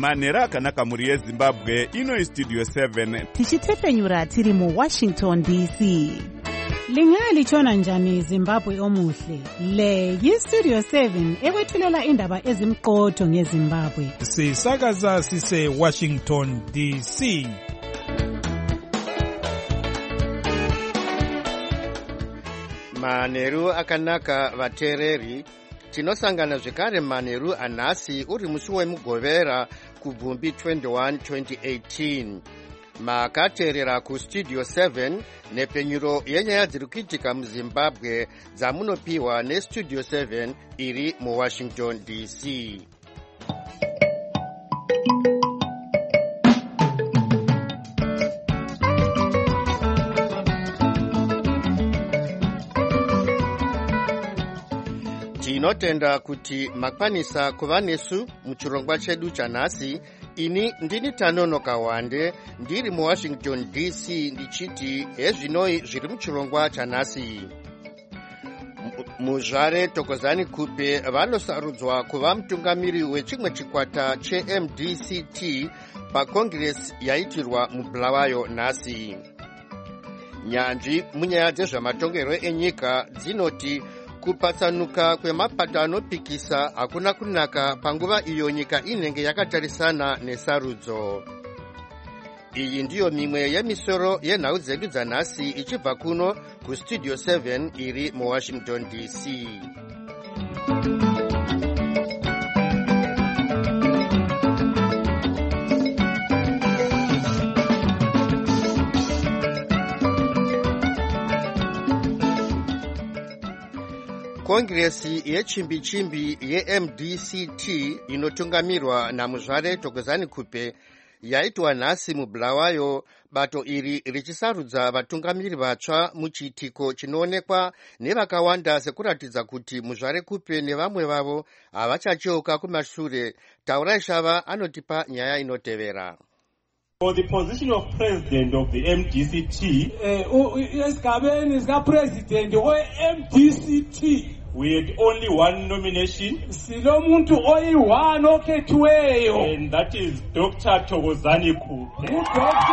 manhero akanaka mhuri yezimbabwe. Ino Studio 7 tichitepenyura tiri muWashington DC. Lingalitshona njani Zimbabwe omuhle? Le yiStudio 7 ekwethulela indaba ezimqotho ngeZimbabwe. Sisakaza sise Washington DC. Manheru akanaka vateereri, tinosangana zvekare manheru anhasi uri musi wemugovera kubvumbi 21 2018. Makateerera kuStudio 7 nepenyuro yenyaya dziri kuitika muZimbabwe dzamunopiwa neStudio 7 iri muWashington DC. Tinotenda kuti makwanisa kuva nesu muchirongwa chedu chanhasi. Ini ndini Tanonoka Wande, ndiri muWashington DC ndichiti hezvinoi zviri muchirongwa chanhasi. Muzvare Thokozani Kupe vanosarudzwa kuva mutungamiri wechimwe chikwata cheMDCT pakongresi yaitirwa muBulawayo nhasi. Nyanzvi munyaya dzezvamatongerwo enyika dzinoti kupatsanuka kwemapato anopikisa hakuna kunaka panguva iyo nyika inenge yakatarisana nesarudzo. Iyi ndiyo mimwe yemisoro yenhau dzedu dzanhasi ichibva kuno kuStudio 7 iri muWashington DC. Kongresi yechimbi-chimbi yeMDCT inotungamirwa namuzvare Thokozani Kupe yaitwa nhasi muBulawayo, bato iri richisarudza vatungamiri vatsva muchiitiko chinoonekwa nevakawanda sekuratidza kuti muzvare Kupe nevamwe vavo havachacheuka kumashure. Taurai Shava anotipa nyaya inotevera. For the position of president of the MDCT, president of MDCT, we had only one nomination, and that is Dr. Thokozani Kupe.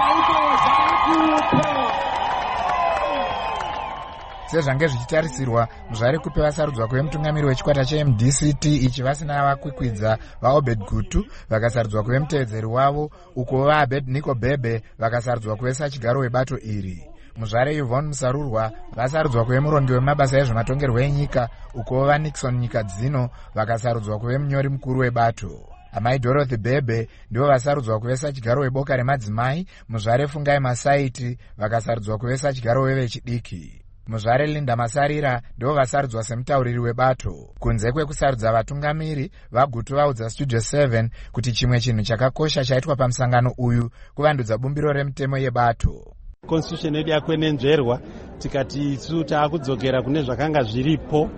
sezvange zvichitarisirwa, muzvare Kupe vasarudzwa kuve mutungamiri wechikwata cheMDCT ichi vasina vakwikwidza vaObed Gutu vakasarudzwa kuve mutevedzeri wavo, uko vaAbednego Bhebhe vakasarudzwa kuve sachigaro webato iri. Muzvare Yvonne Musarurwa vasarudzwa kuve murongi wemabasa ezvematongerwo enyika, uko vaNixon nyika dzino vakasarudzwa kuve munyori mukuru webato. Amai Dorothy Bhebhe ndivo vasarudzwa kuve sachigaro weboka remadzimai. Muzvare Fungai Masaiti vakasarudzwa kuve sachigaro wevechidiki. Muzvare Linda Masarira ndivo vasarudzwa semutauriri webato. Kunze kwekusarudza vatungamiri, vaGutu vaudza Studio 7 kuti chimwe chinhu chakakosha chaitwa pamusangano uyu kuvandudza bumbiro remutemo yebato. Constitution yedu yakwenenzverwa tikati isu taakudzokera kune zvakanga zviripo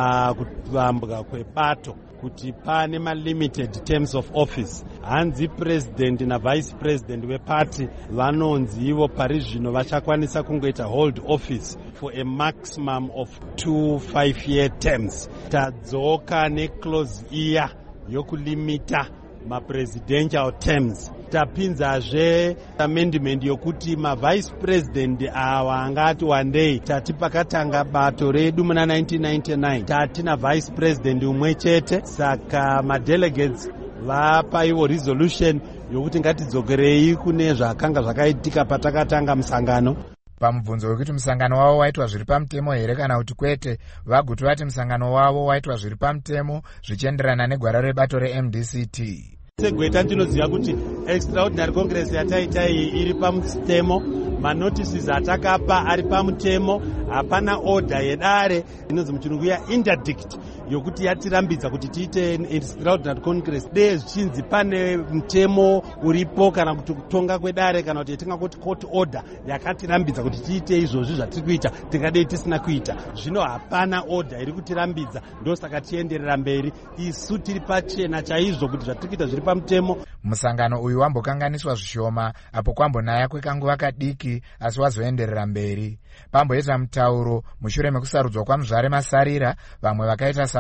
pakuvambwa kwebato, kuti pane ma-limited terms of office. Hanzi president na vice president weparty vanonzi ivo pari zvino vachakwanisa kungoita hold office for a maximum of 2 5-year terms. Tadzoka neclause iya yokulimita ma-presidential terms. Tapinzazve amendment yokuti ma-vice president awa angati wandei tati pakatanga bato redu muna 1999 tatina vice president umwe chete, saka ma-delegates vapa ivo resolution yokuti ngatidzokerei kune zvakanga zvakaitika patakatanga musangano. Pamubvunzo wekuti musangano wavo waitwa zviri pamutemo here kana kuti kwete, vaGutu vati musangano wavo waitwa zviri pamutemo zvichienderana negwara rebato reMDCT. Segweta ndinoziva kuti extraordinary congress yataita iyi iri pamutemo, manotices atakapa ari pamutemo, hapana order yedare inonzi muchirungu interdict yokuti yatirambidza kuti tiite extraordinary congress dei zvichinzi pane mutemo uripo kana kuti kutonga kwedare kana kuti yatinga kuti court order yakatirambidza kuti tiite izvozvi zvatiri kuita tingadei tisina kuita. Zvino hapana order iri kutirambidza, ndosaka tienderera mberi isu tiri pachena chaizvo kuti zvatiri kuita zviri pamutemo. Musangano uyu wambokanganiswa zvishoma apo kwambonaya kwekanguva kadiki, asi wazoenderera mberi. Pamboita mutauro mushure mekusarudzwa kwamuzvare Masarira, vamwe vakaita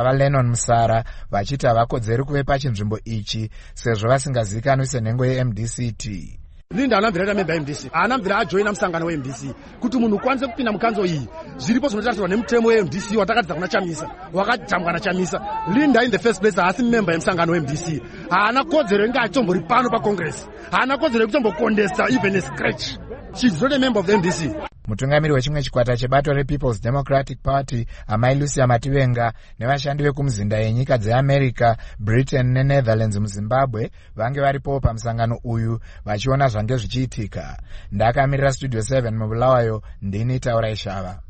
savaLennon Musara vachiti havakodzeri kuve pachinzvimbo ichi sezvo vasingazivikanwi senhengo yeMDCT. Linda anamvira member MDC anamvira ajoina musangano weMDC kuti munhu ukwanise kupinda mukanzo iyi zviripo zvinotarisirwa nemutemo weMDC watakadzidza kuna Chamisa wakadzambwa naChamisa. Linda in the first place haasi member yemusangano weMDC, haana kodzero inge achitombori pano paCongress, haana kodzero yekutombokondesta even a scratch. She's not a member of the MDC. Mutungamiri wechimwe chikwata chebato rePeople's Democratic Party amai Lucia Mativenga nevashandi vekumuzinda yenyika dzeAmerica, Britain neNetherlands muZimbabwe vange varipo pamusangano uyu vachiona zvange zvichiitika. Ndakamirira Studio 7 muBulawayo, ndini Taurai Shava.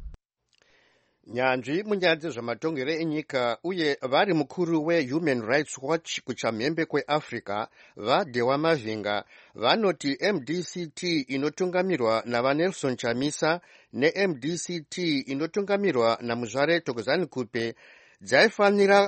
Nyanzvi munyaya dzezvematongero enyika uye vari mukuru weHuman Rights Watch kuchamhembe kweAfrica vaDewa Mavinga vanoti MDCT inotungamirwa navaNelson Chamisa neMDCT inotungamirwa naMuzvare Thokozani Kupe dzaifanira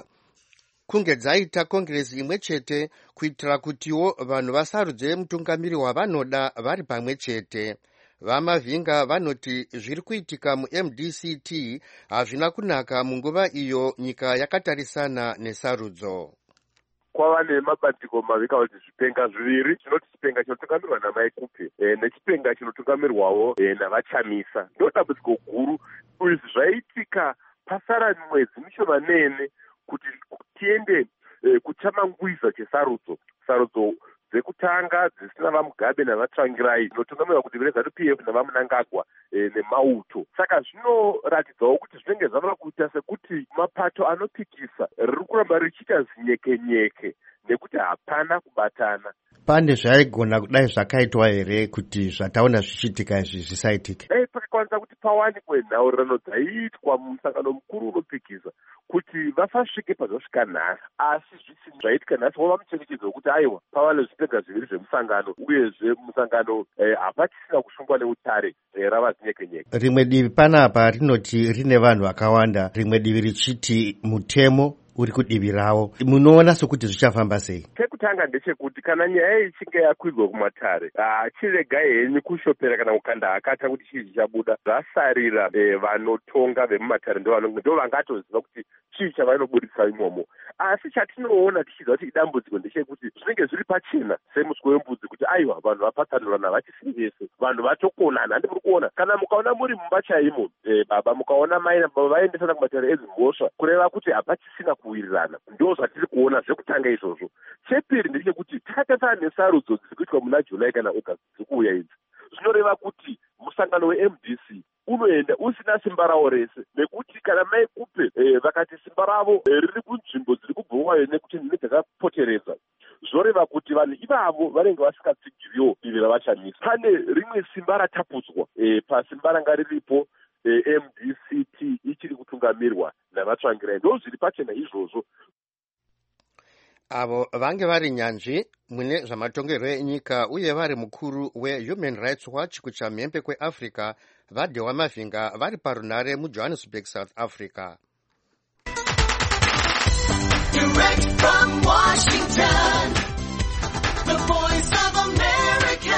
kunge dzaita kongresi imwe chete kuitira kutiwo vanhu vasarudze mutungamiri wavanoda vari pamwe chete. VaMavinga vanoti zviri kuitika muMDCT hazvina kunaka munguva iyo nyika yakatarisana nesarudzo. Kwava nemabandiko maviri kana kuti zvipenga zviviri, chinoti chipenga chinotungamirwa naMai Kupe nechipenga chinotungamirwawo navaChamisa. Ndo dambudziko guru. Izvi zvaitika pasara mwedzi mishomanene kuti tiende kuchamangwiza chesarudzo. Sarudzo dzekutanga dzisina vaMugabe navaTsvangirai dzinotungamirwa kuti veZANU-PF navaMnangagwa neMauto. Saka zvinoratidzawo kuti zvinenge zvava kuita sekuti mapato anopikisa riri kuramba richiita zinyekenyeke nekuti hapana kubatana. Pane zvaigona kudai zvakaitwa here kuti zvataona zvichiitika izvi zvisaitika? Pakakwanisa kuti pawanikwe nhaurirano dzaiitwa mumusangano mukuru unopikisa kuti vafasvike pazvasvika nhasi, asi zvisina zvaitika nhasi wava mucherechedzo wekuti aiwa pava nezvipenga zviviri zvemusangano uyezve musangano hapachisina kusungwa neutare rava zinyekenyeke. Rimwe divi panapa rinoti rine vanhu vakawanda, rimwe divi richiti mutemo uri kudivi ravo. Munoona sokuti zvichafamba sei? Chekutanga ndechekuti kana nyaya ichinge yakwidzwa kumatare chiregai henyu kushopera kana kukanda hakata kuti chii chichabuda. Zvasarira vanotonga vemumatare ndo vangatoziva kuti chii chavanoburitsa imomo. Asi chatinoona tichiziva kuti idambudziko ndechekuti zvinenge zviri pachena semuswe wembudzi kuti aiwa vanhu vapatsanurana vachisiri vese, vanhu vatokonana. Handi muri kuona kana mukaona muri mumba chaimo baba mukaona mai nababa vaendesana kumatare ezimhosva kureva kuti hapachisina kuwirirana. Ndo zvatiri kuona zvekutanga izvozvo. Chepiri ndechekuti takatarisa nesarudzo dziri kuitwa muna Julai kana August dziri kuuya idzi, zvinoreva kuti musangano weMDC unoenda usina simba rawo rese, nekuti kana Mai Kupe vakati simba ravo riri kunzvimbo dziri kubhuwayo nekuti nedzakapoteredza, zvoreva kuti vanhu ivavo vanenge vasingatsigiriwo divi ravaChamisa. Pane rimwe simba ratapudzwa pasimba ranga riripo MDCT ichiri kutungamirwa navaTsvangirai. Ndo zviri pachena izvozvo. Avo vange vari nyanzvi mune zvamatongerwo enyika uye vari mukuru weHuman Rights Watch kuchamhembe kweAfrica vaDewa Mavinga vari parunare muJohannesburg, South Africa. Direct from Washington, the voice of America,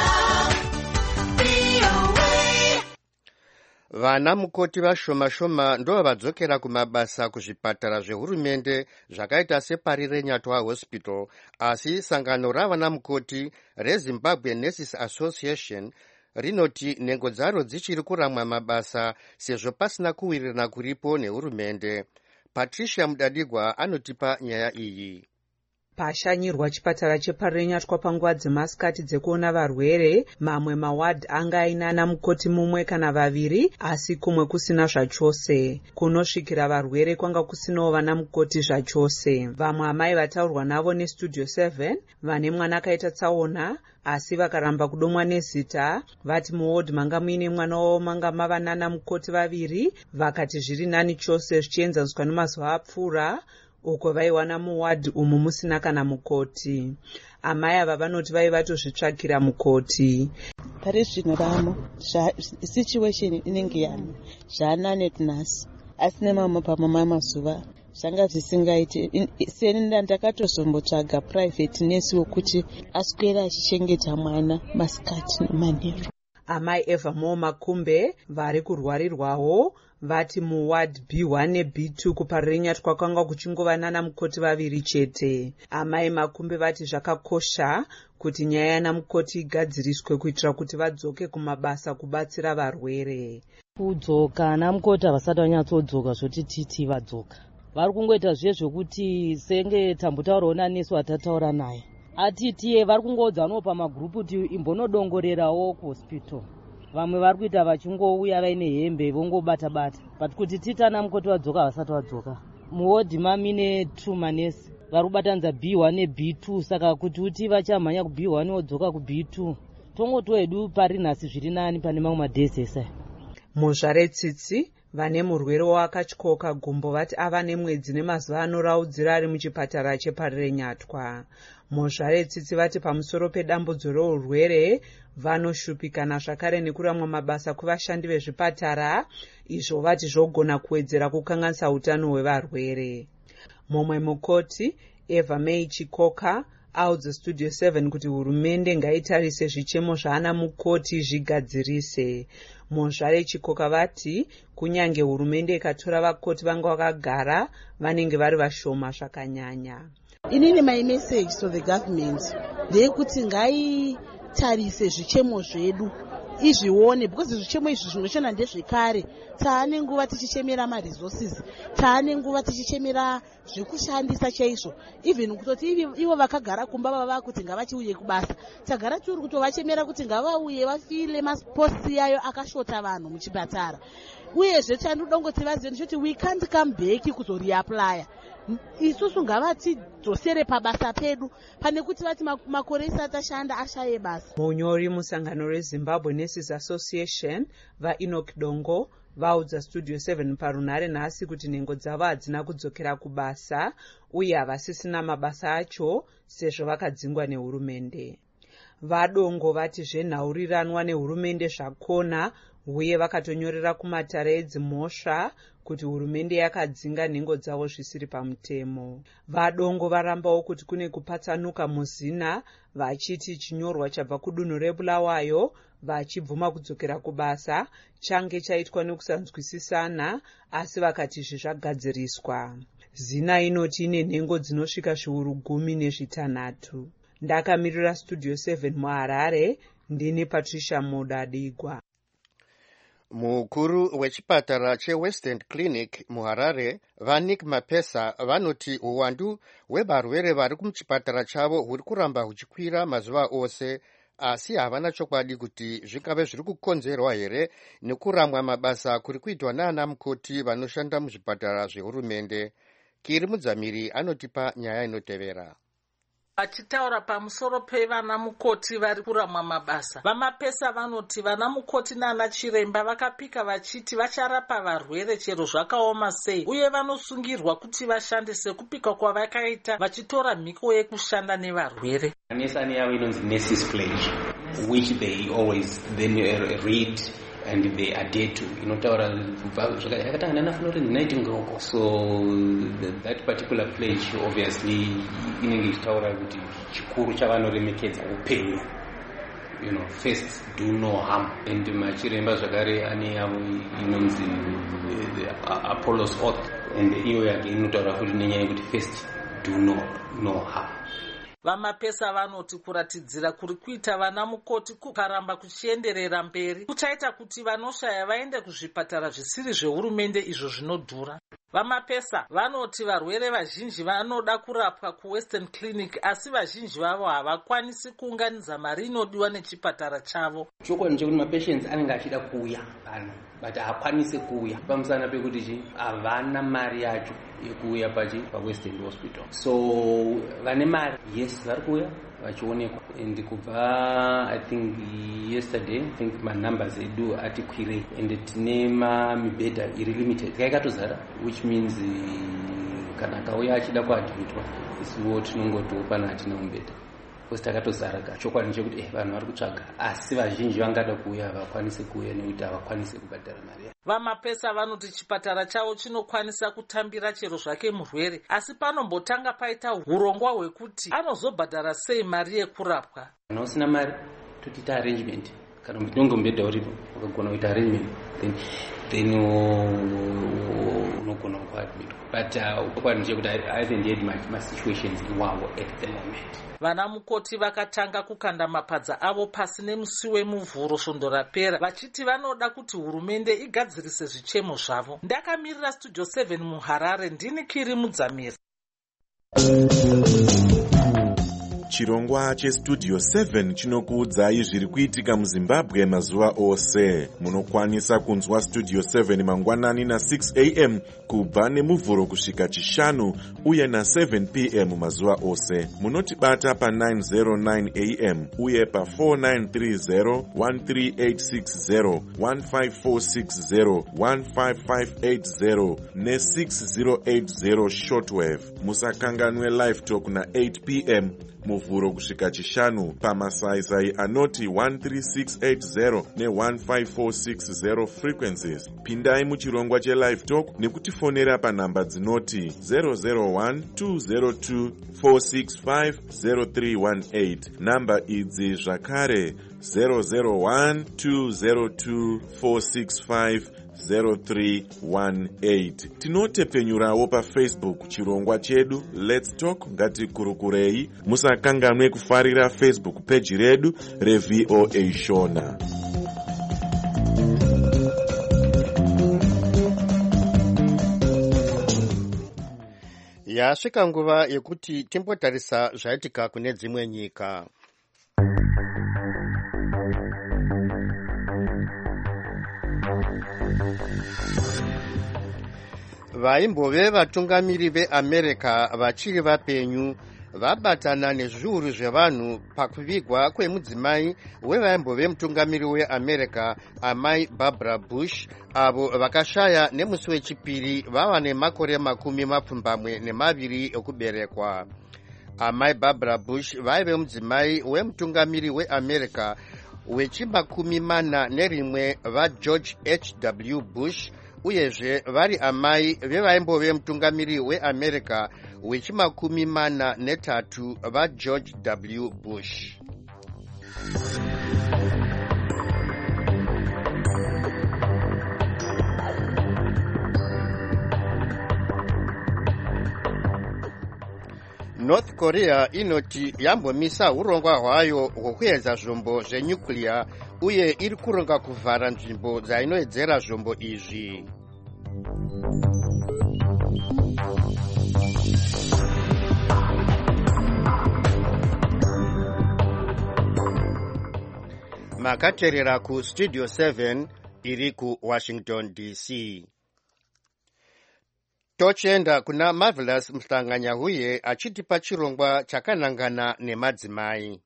VOA. Vana mukoti vashoma-shoma ndo vadzokera kumabasa kuzvipatara zvehurumende zvakaita seParire Nyatwa Hospital, asi sangano ravana mukoti reZimbabwe Nurses Association rinoti nhengo dzaro dzichiri kuramwa mabasa sezvo pasina kuwirirana kuripo nehurumende. Patricia Mudadigwa anotipa nyaya iyi. Pashanyirwa chipatara cheParire Nyatwa panguva dzemasikati dzekuona varwere, mamwe mawadhi anga ainana mukoti mumwe kana vaviri, asi kumwe kusina zvachose. Kunosvikira varwere kwanga kusinawo vana mukoti zvachose. Vamwe amai vataurwa navo neStudio 7 vane mwana akaita tsaona asi vakaramba kudomwa nezita, vati muwodhi manga muine mwana wavo manga mava nana mukoti vaviri, vakati zviri nani chose zvichienzaniswa nemazuva apfuura uko vaiwana muwadhi umu musina kana mukoti. Amai ava vanoti vaivatozvitsvakira mukoti. Pari zvino ramo situation inenge yano zvaanane tinasi, asi nemamwe pamamwe mazuva zvanga zvisingaiti. Seni ndakatozombotsvaga private nurse wokuti aswera achichengeta mwana masikati nemanheru. Amai Eva Mo Makumbe vari kurwarirwawo vati muward B1 neB2 kuParirenyatwa kwanga kuchingova nana mukoti vaviri chete. Amai Makumbe vati zvakakosha kuti nyaya yana mukoti igadziriswe kuitira kuti vadzoke kumabasa kubatsira varwere. Kudzoka ana mukoti havasati vanyatsodzoka zvoti titi vadzoka. Vari kungoita zviye zvokuti senge tambutaurawo nanesi watataura naye. Atitiye vari kungodzanawo pamagurupu kuti imbonodongorerawo kuhospital. Vamwe vari kuita vachingouya vaine hembe vongobata-bata. But kuti titana mukoti vadzoka havasati vadzoka. Muwodhi mamine 2 manesi. Vari kubatanidza B1 neB2 saka kuti uti vachamhanya kuB1 vodzoka kuB2. Tongotiwo hedu pari nhasi zviri nani pane mamwe madhezi esai. Muzvaretsitsi vane murwere wakatyoka gumbo vati ava nemwedzi nemazuva anoraudzira ari muchipatara cheParirenyatwa. Muzvaretsitsi vati pamusoro pedambudzo reurwere vanoshupikana zvakare nekuramwa mabasa kuvashandi vezvipatara, izvo vati zvogona kuwedzera kukanganisa utano hwevarwere. Mumwe mukoti Eva May Chikoka audza Studio 7 kuti hurumende ngaitarise zvichemo zvaana mukoti zvigadzirise. Muzvare Chikoka vati kunyange hurumende ikatora vakoti vanga vakagara vanenge vari vashoma zvakanyanya. Inini my message to the government ndeyekuti ngaitarise zvichemo zvedu izvione, because zvichemo izvi zvinoshanda ndezvekare. Taane nguva tichichemera maresources, taane nguva tichichemera zvekushandisa chaizvo, even kutoti ivo vakagara kumba vava kuti ngavachiuye kubasa, tagara tiri kutovachemera kuti ngavauye vafile maposti yayo akashota vanhu muchipatara. Uyezve chanodongoti vazive ndechoti we can't come back kuzoreapply. Isusu ngavatidzosere pabasa pedu pane kuti vati makore isati ashanda ashaye basa. Munyori musangano reZimbabwe Nurses Association vaEnoch Dongo vaudza Studio 7 parunhare nhasi kuti nhengo dzavo hadzina kudzokera kubasa uye havasisina mabasa acho sezvo vakadzingwa nehurumende. Vadongo vati zvenhauriranwa nehurumende zvakona uye vakatonyorera kumatare edzimhosva kuti hurumende yakadzinga nhengo dzavo zvisiri pamutemo. Vadongo varambawo kuti kune kupatsanuka muzina vachiti chinyorwa chabva kudunhu reBulawayo vachibvuma kudzokera kubasa change chaitwa nekusanzwisisana, asi vakati zvagadziriswa. Zina inoti ine nhengo dzinosvika zviuru 16. Ndakamirira Studio 7 muHarare, ndini Patricia Mudadigwa. Mukuru wechipatara cheWestern Clinic muHarare vaNick Mapesa vanoti uwandu hwevarwere vari kumuchipatara chavo huri kuramba huchikwira mazuva ose, asi havana chokwadi kuti zvikave zviri kukonzerwa here nekuramwa mabasa kuri kuitwa naana mukoti vanoshanda muzvipatara zvehurumende. Kiri Mudzamiri anotipa nyaya inotevera. Achitaura pamusoro pevana mukoti vari kuramwa mabasa, vaMapesa vanoti vana mukoti nana chiremba vakapika vachiti vacharapa varwere chero zvakaoma sei, uye vanosungirwa kuti vashande sekupika kwavakaita vachitora mhiko yekushanda nevarwere. Nesani yavo inonzi nurses pledge, which they always then read and they adhere to. Inotaura yakatanga nanafanira kuti Nightingale. So that particular pledge obviously inenge ichitaura kuti chikuru chavanoremekedza upenyu. You know, first do no harm. And machiremba zvakare ane yavo inonzi Apollo's oath, and iyo yake inotaura kuti nenyaya yekuti first do no harm. VaMapesa vanoti kuratidzira kuri kuita vana mukoti kukaramba kuchienderera mberi kuchaita kuti vanoshaya vaende kuzvipatara zvisiri zvehurumende izvo zvinodhura. VaMapesa vanoti varwere vazhinji vanoda kurapwa kuWestern Clinic, asi vazhinji vavo havakwanisi kuunganidza mari inodiwa nechipatara chavo. Chokwadi ndechekuti mapatients anenge achida kuuya pano but haakwanisi kuuya pamusana pekuti havana mari yacho yekuuya paWestern Hospital. So vane mari, yes, vari kuuya vachionekwa, and kubva I think yesterday I think my numbers edu ati kwirei, and tine mibhedha iri limited yakatozara, which means kana akauya achida kuadmitwa isiwo tinongotopa hatina mubhedha because takatozara. Chokwadi ndechekuti vanhu vari kutsvaga, asi vazhinji vangada kuuya havakwanisi kuuya nekuti havakwanisi kubhadhara mari. VaMapesa vanoti chipatara chavo chinokwanisa kutambira chero zvake murwere, asi panombotanga paita urongwa hwekuti anozobhadhara sei mari yekurapwa. Kana usina mari totiita arrangement, kana nyonge mubhedha uripo ukagona kuita arrangement then unogona kuadmitwa but kwandiche kuti I haven't had my situations iwawo at the moment. Vana mukoti vakatanga kukanda mapadza avo pasi nemusi wemuvhuro svondo rapera vachiti vanoda kuti hurumende igadzirise zvichemo zvavo. Ndakamirira Studio 7 muHarare, ndini Kiri Mudzamiri. Chirongwa cheStudio 7 chinokuudzai zviri kuitika muZimbabwe mazuva ose. Munokwanisa kunzwa Studio 7 mangwanani na6 am kubva nemuvhuro kusvika chishanu uye na7 pm mazuva ose. Munotibata pa909 am uye pa4930, 13860, 15460, 15580 ne6080 shortwave. Musakanganwe live talk na8 pm muvhuro kusvika chishanu pamasaisai anoti 13680 ne15460 frequencies. Pindai muchirongwa chelive talk nekutifonera panhamba dzinoti 001-202-465-0318. Namba idzi zvakare 001-202-465-0318. Tinotepenyurawo paFacebook chirongwa chedu Let's Talk Ngatikurukurei. Musakanganwe kufarira Facebook page redu reVOA Shona. Yasvika nguva yekuti timbotarisa zvaitika kune dzimwe nyika. Vaimbove vatungamiri veAmerica vachiri vapenyu vabatana nezviuru zvevanhu pakuvigwa kwemudzimai wevaimbove mutungamiri weAmerica amai Barbara Bush, avo vakashaya nemusi wechipiri vava nemakore 22 ekuberekwa. Amai Barbara Bush vaive mudzimai wemutungamiri weAmerica wechi41 vaGeorge H.W. Bush, uyezve vari amai vevaimbove mutungamiri weAmerica wechi43 vaGeorge W. Bush. North Korea inoti yambomisa urongwa hwayo hwokuedza zvombo zvenyuclear uye iri kuronga kuvhara nzvimbo dzainoedzera zvombo izvi. Makaterera ku Studio 7 iri ku Washington DC. Tochenda kuna Marvelous Mhlanganyahuye achitipa chirongwa chakanangana nemadzimai.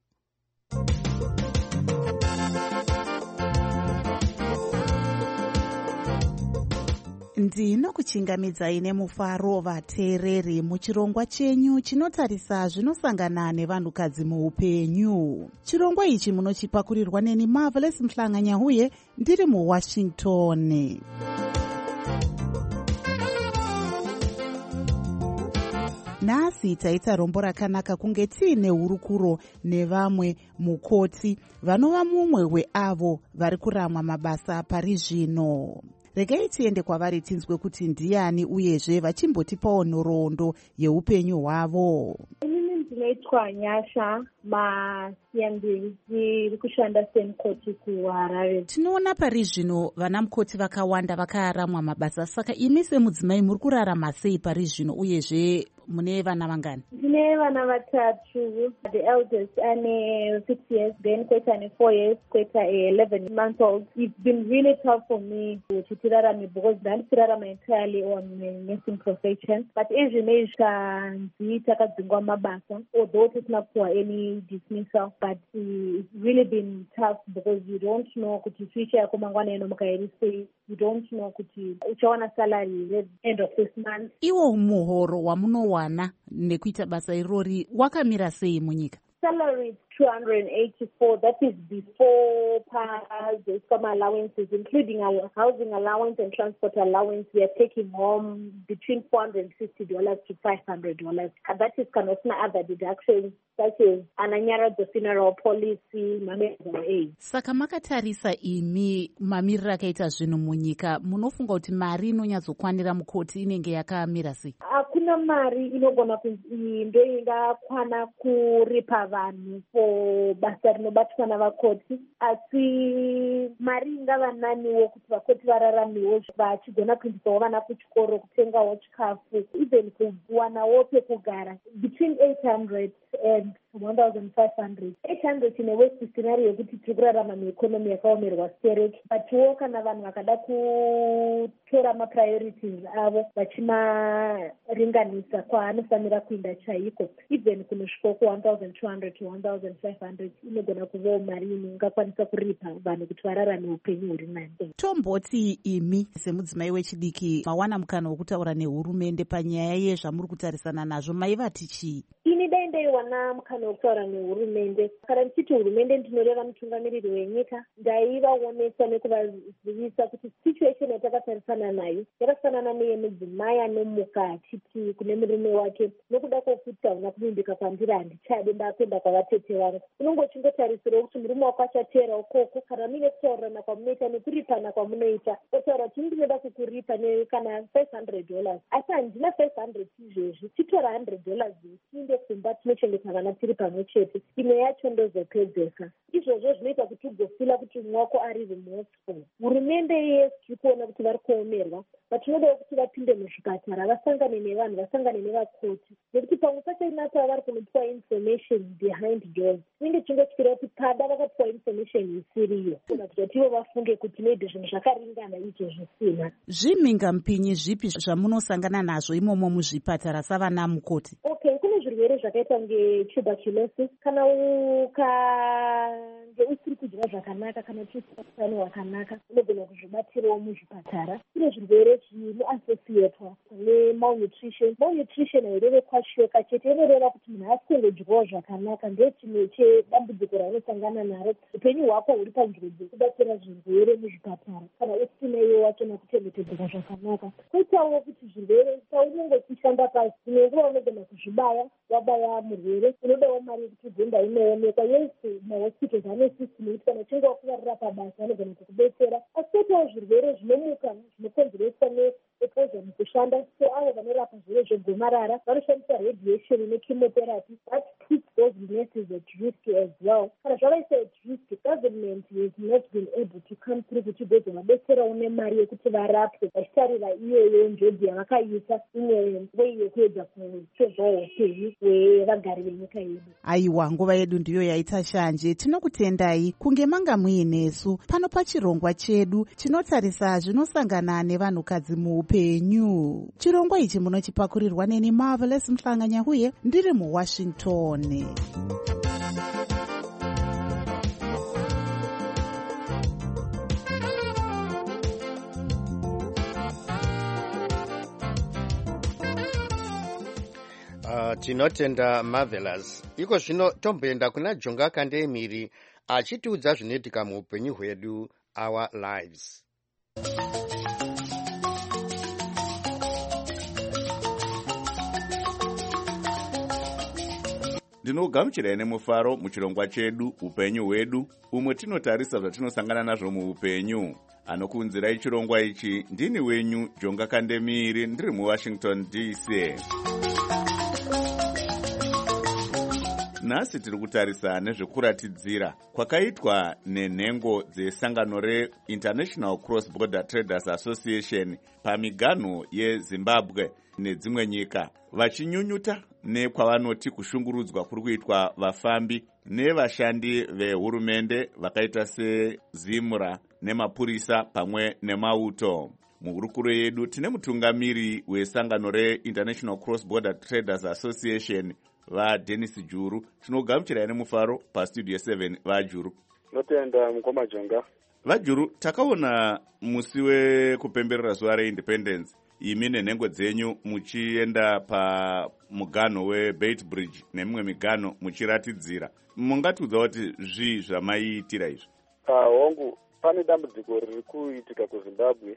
Ndinokuchingamidzai nemufaro vateereri muchirongwa chenyu chinotarisa zvinosangana nevanhukadzi muupenyu. Chirongwa ichi munochipakurirwa neni Marvelous Mhlanganyahuye ndiri muWashington. Nhasi taita rombo rakanaka kunge tiine hurukuro nevamwe mukoti vanova mumwe weavo vari kuramwa mabasa pari zvino. Regai tiende kwavari tinzwe kuti ndiani uyezve vachimbotipawo nhoroondo yeupenyu hwavo. Inini ndinoitwa Nyasha Masiyambiri, ndiri kushanda semukoti kuHarare. Tinoona pari zvino vana mukoti vakawanda vakaramwa mabasa, saka imi semudzimai muri kurarama sei pari zvino uyezve mune vana vangani? Ndine vana vatatu. The eldest ane 6 years, then Kweta ane 4 years, Kweta 11 months old. It's been really tough for me to tirarame because ndandirarama entirely on the nursing profession. But ezvino zvanzi takadzingwa mabasa, although tisina kupuwa any dismissal, but it's really been tough because you don't know kuti future yako mangwana inomuka iri sei. You don't know kuti uchawana salary at the end of this month. Iwo muhoro wamunowana nekuita basa irori wakamira sei munyika? Salary 284. That is before some allowances, including our housing allowance and transport allowance. We are taking home between $450 to $500. And that is kind of other deductions, such as ananyaradzo funeral policy, medical aid. Saka makatarisa imi mamiriro akaita zvinhu munyika, munofunga kuti mari inonyatsokwanira mukoti inenge yakamira sei? Hakuna mari inogona kunzi ndo ingakwana kuripa vanhu for basa rinobatwa navakoti, asi mari ingava naniwo kuti vakoti vararamiwo vachigona kuendisawo vana kuchikoro, kutengawo chikafu, even kuwanawo pekugara, between 800 and 1,500. 800 in a worst scenario yekuti tiri kurarama neekonomi yakaomerwa stereki, butwo kana vanhu vakada kutora mapriorities avo vachimaringanisa kwaanofanira kuenda chaiko, even kunosvika ku1,200 to 1,500 inogona kuvawo mari inongakwanisa kuripa vanhu kuti vararame upenyu huri nani. Tomboti imi semudzimai wechidiki mawana mukana wokutaura nehurumende panyaya yezvamuri kutarisana nazvo, maivati chii? Ini dai ndaiwana mukana wokutaura nehurumende, kana ndichiti hurumende ndinoreva mutungamiriri wenyika, ndaivaonesa nekuvazivisa kuti situation yatakatarisana nayo yakafanana neyemudzimai anomuka achiti kune murume wake, nokuda kwokuti hauna kuvimbika kwandiri handichade ndakuenda kwavatete vangu. Unonge uchingotarisirawo kuti murume wako achateera ukoko, kana muine kutaurirana kwamunoita nekuripana kwamunoita, otaura kuti ndinoda kukuripa kana $500, asi handina $500 izvezvi, titora $100 tiinde kumba tinochengeta vana tiri pamwe chete, imwe yacho ndozopedzeka. Izvozvo zvinoita kuti ugofila kuti mumwe wako ari remorseful. Hurumende yesu tiri kuona kuti vari kuomerwa, vatinodawo kuti vapinde muzvipatara, vasangane nevanhu, vasangane nevakoti, nekuti pamwe pacho inata vari kunopiwa information behind doors. Inenge chingotyira kuti pada vakapiwa information isiriyo, kana kuti vativo vafunge kuti maybe zvinhu zvakaringana izvo zvisina. Zvimhingamupinyi zvipi zvamunosangana nazvo imomo muzvipatara savana mukoti? Okay, kune zvirwere zvakaita ngetuberculosis. Kana usiri kudya zvakanaka, kana usiri utano hwakanaka, unogona kuzvibatirawo muzvipatara. Kune zvirwere zvinoassociatwa nemalnutrition. Malnutrition haireve kwashoka chete, inoreva kuti munhu asikungodyawo zvakanaka. Ndio chimwe chedambudziko raunosangana naro, upenyu hwako huri panjodzi kubatira zvirwere muzvipatara kana usinaiwo wacho nakuchengetedzeka zvakanaka. Koitawo kuti zvirwere saunenge uchishanda pasi, imwe nguva unogona kuzvibaya, wabaya murwere, unodawo mari yekuti ugenda inoonekwa. Yese mahospitals ane system yekuti kana uchinge wakuvarira pabasa anogona kukubetsera. Asi koitawo zvirwere zvinomuka zvinokonzereswa neexposure mukushanda, so avo vanorapa zvirwere zvegomarara vanoshandisa radiation nechemotherapy. That puts those nurses at risk as well. Kana zvavaisa at risk, government has not been able to come through kuti igozovabetserawo nemari yekuti varapwe, vachitarira iyoyo njodzi yavakaita imwe wei yekuedza kutsvedzawo upenyu hwevagari venyika yedu. Aiwa, nguva yedu ndiyo yaita shanje. Tinokutendai kunge manga muinesu pano pachirongwa chedu chinotarisa zvinosangana nevanhukadzi muupenyu. Chirongwa ichi munochipakurirwa neni Marvelous Mhlanganya huye ndiri muWashington. Tinotenda Marvelous. Iko zvino tomboenda kuna Jonga Kandemiri achitiudza zvinoitika muupenyu hwedu, our lives. Ndinogamuchirai nemufaro muchirongwa chedu upenyu hwedu, umwe tinotarisa zvatinosangana nazvo muupenyu. Anokuunzirai chirongwa ichi ndini wenyu Jonga Kandemiri, ndiri muWashington DC. Nhasi tiri kutarisa nezvekuratidzira kwakaitwa nenhengo dzesangano reInternational Cross Border Traders Association pamiganho yeZimbabwe nedzimwe nyika, vachinyunyuta nekwavanoti kushungurudzwa kuri kuitwa vafambi nevashandi vehurumende vakaita seZimura nemapurisa pamwe nemauto. Muhurukuro yedu tine mutungamiri wesangano reInternational Cross Border Traders Association vaDennis Juru. Tinogamuchirai nemufaro pastudio 7 vaJuru. Notenda mukoma Jonga. VaJuru, takaona musi wekupemberera zuva reindependence imi nenhengo dzenyu muchienda pamuganho weBeitbridge nemimwe miganho muchiratidzira. Mungatiudza kuti zvii zvamaiitira izvi? Hongu, pane dambudziko riri kuitika kuZimbabwe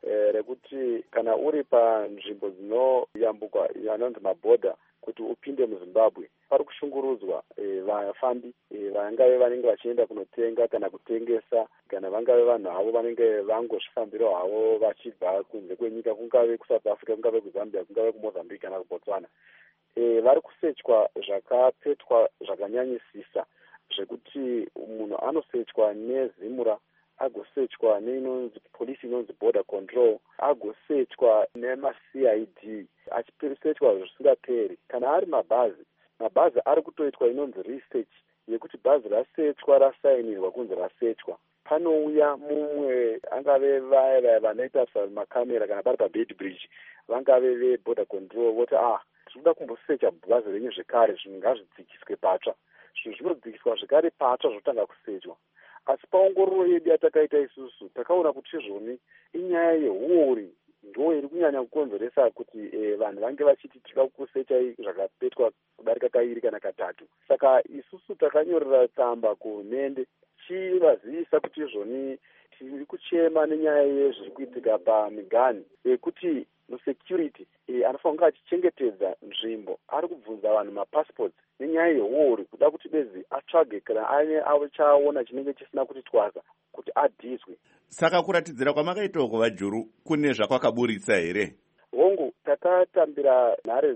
rekuti kana uri panzvimbo dzinoyambukwa anonzi mabhodha kuti upinde muZimbabwe, pari kushungurudzwa vafambi vangave vanenge vachienda kunotenga kana kutengesa, kana vangave vanhu havo vanenge vangozvifambira havo vachibva kunze kwenyika, kungave kuSouth Africa, kungave kuZambia, kungave kuMozambique kana kuBotswana. Vari kusechwa zvakapetwa zvakanyanyisisa, zvekuti munhu anosechwa nezimura, agosechwa neinonzi polisi inonzi border control, agosechwa nemaCID, achipesechwa zvisingaperi. Kana ari mabhazi ari kutoitwa inonzi research yekuti bhazi rasechwa rasainirwa kunzi rasechwa. Panouya mumwe angave vaya vanoita makamera kana pari paBeitbridge, vangave veborder control voti tinoda kumbosecha bhazi renyu zvekare, zvinhu ngazvidzikiswe patsva. Zvinhu zvinodzikiswa zvekare patsva zvotanga kusechwa. Asi paongororo yedu yatakaita isusu takaona kuti izvoni inyaya yehuori ndo iri kunyanya kukonzeresa kuti vanhu vange vachiti tinoda kusecha zvakapetwa kudarika kairi kana katatu. Saka isusu takanyorera tsamba kuhurumende tichivazivisa kuti izvoni tiri kuchema nenyaya yezviri kuitika pamigani yekuti musecurity anofanira kunge achichengetedza nzvimbo, ari kubvunza vanhu mapassports nenyaya yehuori, kuda kuti bezi atsvage kana ane achaona chinenge chisina kuti twasa kuti adhizwe. Saka kuratidzira kwamakaitawo kuvaJuru kune zvakwakaburitsa here? Hongu, takatambira nhare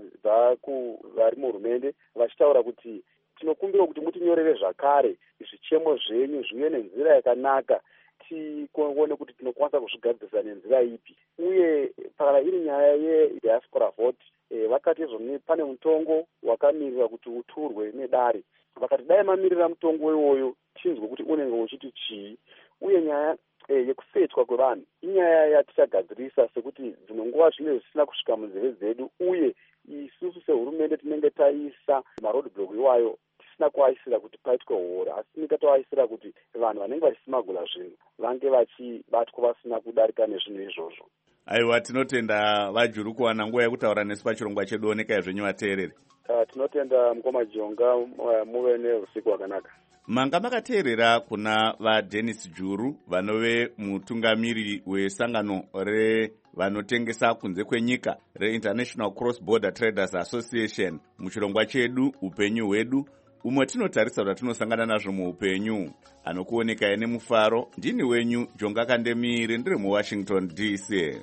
vari muhurumende vachitaura kuti tinokumbira kuti mutinyorere zvakare zvichemo zvenyu zvive nenzira yakanaka, tikuone kuti tinokwanisa kuzvigadzirisa nenzira ipi. Uye kana iri nyaya yediaspora vote, vakati izvoni pane mutongo wakamirira kuti uturwe nedare. Vakati dai mamirira mutongo iwoyo tinzwe kuti unenge uchiti chii. Uye nyaya yekusechwa kwevanhu inyaya yatichagadzirisa, sekuti dzimwe nguva zvine zvisina kusvika munzeve dzedu, uye isusu sehurumende tinenge taisa maroadblock iwayo tisina kuaisira kuti paitwe huori, asi tinenge toaisira kuti vanhu vanenge vachismagula zvinhu vange vachibatwa vasina kudarika nezvinhu izvozvo. Aiwa, tinotenda vaJuru kuwana nguva yekutaura nesu pachirongwa chedu. Oneka zvenyu vateereri. Tinotenda Mukoma Jonga, muve neusiku hwakanaka. Manga makateerera kuna vaDennis Juru vanove mutungamiri wesangano revanotengesa kunze kwenyika reInternational Cross Border Traders Association muchirongwa chedu upenyu hwedu, umwe tinotarisa kuti tinosangana nazvo muupenyu. Anokuonekai nemufaro ndini wenyu Jonga Kandemiri, ndiri muWashington DC.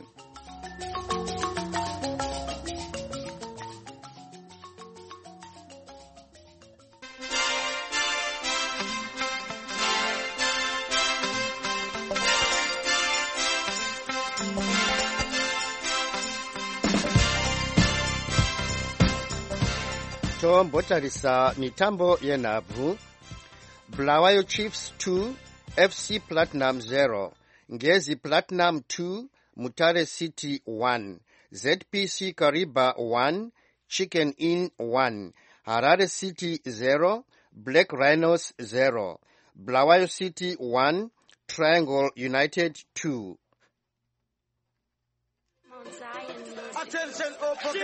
Tombotarisa mitambo yenhabvu. Bulawayo Chiefs 2 FC Platinum 0, Ngezi Platinum 2 Mutare City 1, ZPC Kariba 1 Chicken Inn 1, Harare City 0 Black Rhinos 0, Bulawayo City 1 Triangle United 2. Attention,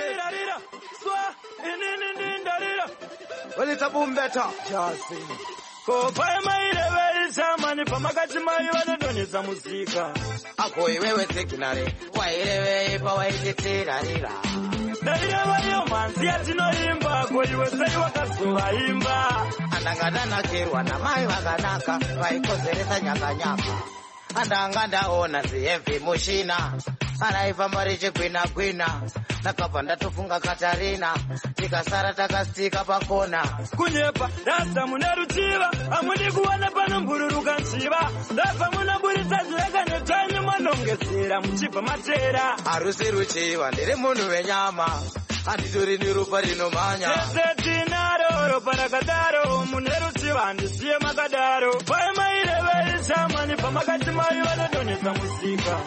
well, it's a boom better. Just sing. Ko pai mai level zamani pamakati mai vanodonesa muzika. Ako iwewe sekinare, wairewe pa waiteterarira. Darira vayo manzi atinoimba, ko iwe sei wakazovaimba. Andangana kerwa na mai vakanaka, vaikozeresa nyaka. Andanga ndaona zihembe mushina. Anaifamba richigwina nakabva ndatofunga Katarina, tikasara takastika pakona kunyepa rasa mune ruchiva, hamudi kuwana panombururuka njiva, ndabva munaburitsa zveka netani manongedzera muchibva matera. Harusi ruchiva, ndiri munhu wenyama, handitori neropa rinomhanya. Tese tinaro ropa rakadaro, mune ruchiva handisiye makadaro. Pai maireve ishamani pamakati mai vanodonesa musika.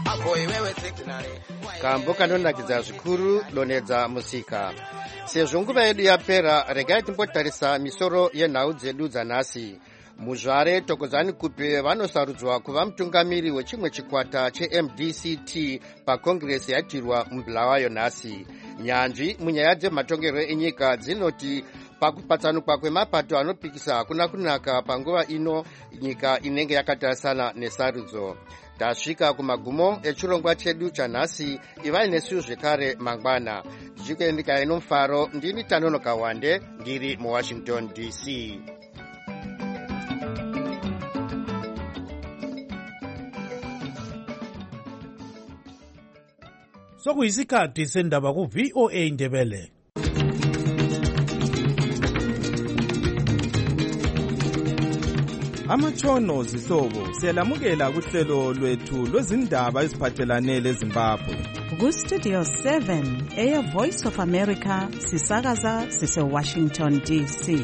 Kambo kanonakidza zvikuru donedza musika. Sezvo nguva yedu yapera, regai timbotarisa misoro yenhau dzedu dzanhasi. muzvare Thokozani Kupe vanosarudzwa kuva mutungamiri wechimwe chikwata cheMDCT pakongresi yatirwa muBulawayo nhasi. Nyanzvi munyaya dzematongerwo enyika dzinoti pakupatsanukwa kwemapato anopikisa hakuna kunaka panguva ino nyika inenge yakatarisana nesarudzo. Tasvika kumagumo echirongwa chedu chanhasi. Ivai nesu zvekare mangwana. Ndichikuendeka ino mufaro. Ndini Tanono Kawande ndiri muWashington DC. Sokuyisikhathi sendaba ku VOA Ndebele. Amatshono zihlobo siyalamukela kuhlelo lwethu lwezindaba eziphathelane leZimbabwe. Ku-Studio 7 Air Voice of America sisakaza sise-Washington DC.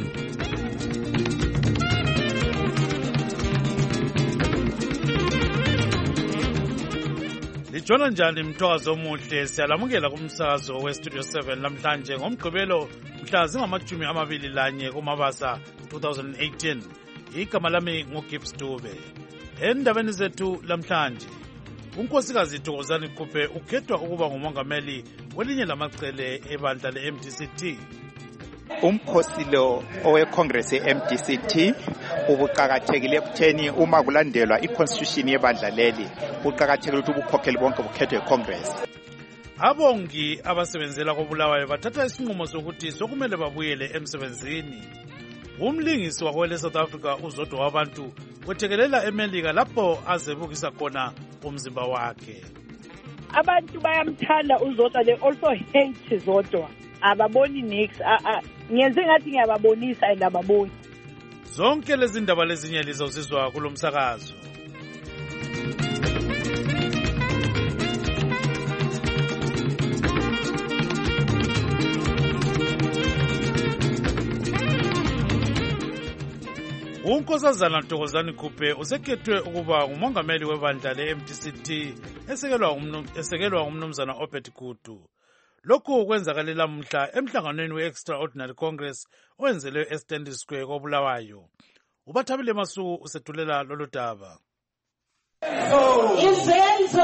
Lijona njani mthwazo omuhle, siyalamukela kumsakazo we-Studio 7 namhlanje ngomgqibelo mhla zingama-21 kuMabasa 2018. Igama lami nguGibbs Dube. Endabeni zethu lamhlanje, unkosikazi Thokozani Kupe ukhethwa ukuba ngumongameli welinye lamacele ebandla le-MDCT. Umkhosi lo oweCongress ye-MDCT ubuqakathekile ekutheni uma kulandelwa iconstitution yebandla leli uqakathekile ukuthi ubukhokheli bonke bukhethwe eCongress. Abongi abasebenzela koBulawayo bathatha isinqumo sokuthi sokumele babuyele emsebenzini. Umlingisi wakwele South Africa uZodwa wabantu wethekelela eMelika lapho azebukisa khona umzimba wakhe. Abantu bayamthanda uZodwa, they also hate Zodwa. Ababoni nix, ngiyenze ngathi ngiyababonisa and ababoni. Zonke lezi ndaba lezinye lizozizwa kulomsakazo. Unkosazana Thokozani Kupe usekhethwe ukuba ngumongameli webandla le-MDCT esekelwa umnumzana Obed Kutu. Lokhu kwenzakalela mhla emhlanganweni we-Extraordinary Congress owenzelwe eStandard Square koBulawayo. Ubathabile Masuku usethulela lolu daba. Izenzo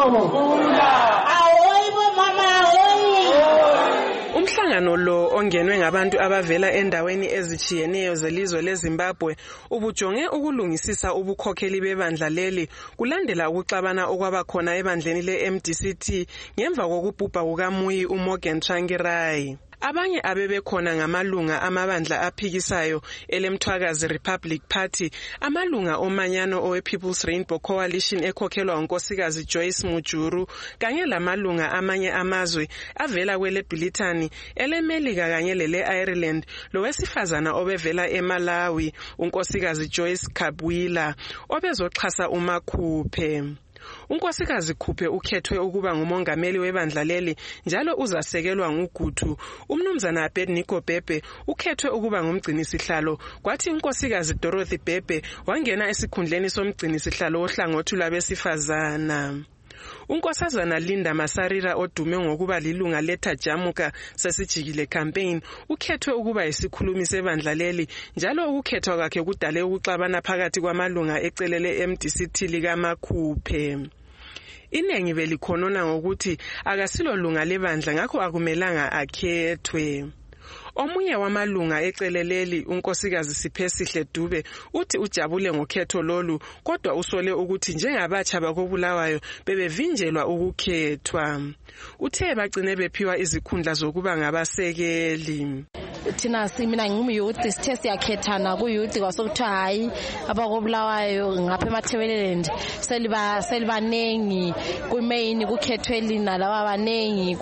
awoyibo mama Umhlangano lo ongenwe ngabantu abavela endaweni ezichiyeneyo zelizwe leZimbabwe ubujonge ukulungisisa ubukhokheli bebandla leli kulandela ukuxabana okwabakhona ebandleni le-MDCT ngemva kokubhubha kukaMuyi uMorgan Tsvangirai. Abanye abebekhona ngamalunga amabandla aphikisayo elemthwakazi Republic Party, amalunga omanyano owe-People's Rainbow Coalition ekhokhelwa unkosikazi Joyce Mujuru, kanye lamalunga amanye amazwe avela kwele Britani, eleMelika kanye lele-Ireland, lowesifazana obevela eMalawi unkosikazi Joyce Kabwila obezoxhasa uMakhuphe. Unkosikazi Kupe ukhethwe ukuba ngumongameli webandla leli njalo uzasekelwa nguGutu. Umnumzana Abednego Bhebhe ukhethwe ukuba ngumgcinisihlalo, kwathi unkosikazi Dorothy Bhebhe wangena esikhundleni somgcinisihlalo ohlangothi lwabesifazana. Unkosazana Linda Masarira odume ngokuba lilunga leThajamuka sesijikile campaign ukhethwe ukuba isikhulumi sebandla leli njalo ukukhethwa kwakhe kudale ukuxabana phakathi kwamalunga ecelele MDCT likaMakhuphe. Inengi belikhonona ngokuthi akasilo lunga lebandla ngakho akumelanga akhethwe. Omunye wamalunga eceleleli unkosikazi Siphesihle Dube uthi ujabule ngokhetho lolu kodwa usole ukuthi njengabatsha bakoBulawayo bebevinjelwa ukukhethwa. Uthe bagcine bephiwa izikhundla zokuba ngabasekeli. Thina mina ngumyouth sithe siyakhethana kuyouth kwasokuthiwa hayi abakoBulawayo ngapha eMathebeleland selibanengi kumain kukhethwe lina laba banengi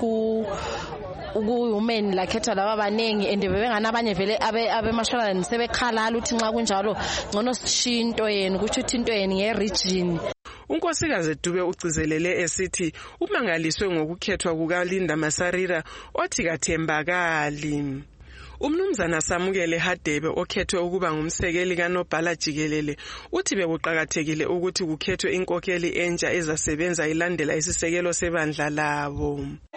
women lakhetha laba banengi and bebengana abanye vele abemashonaland sebekhalala uthi nxa kunjalo ngcono sishinto yena ukuthi uthi into yena ngeregion. Unkosikazi Dube ucizelele esithi umangaliswe ngokukhethwa kukaLinda Masarira othi kathembakali. Umnumzana Samukele Hadebe okhethwe ukuba ngumsekeli kaNobhala Jikelele uthi bekuqakathekile ukuthi kukhethwe inkokeli entsha ezasebenza ilandela isisekelo sebandla labo.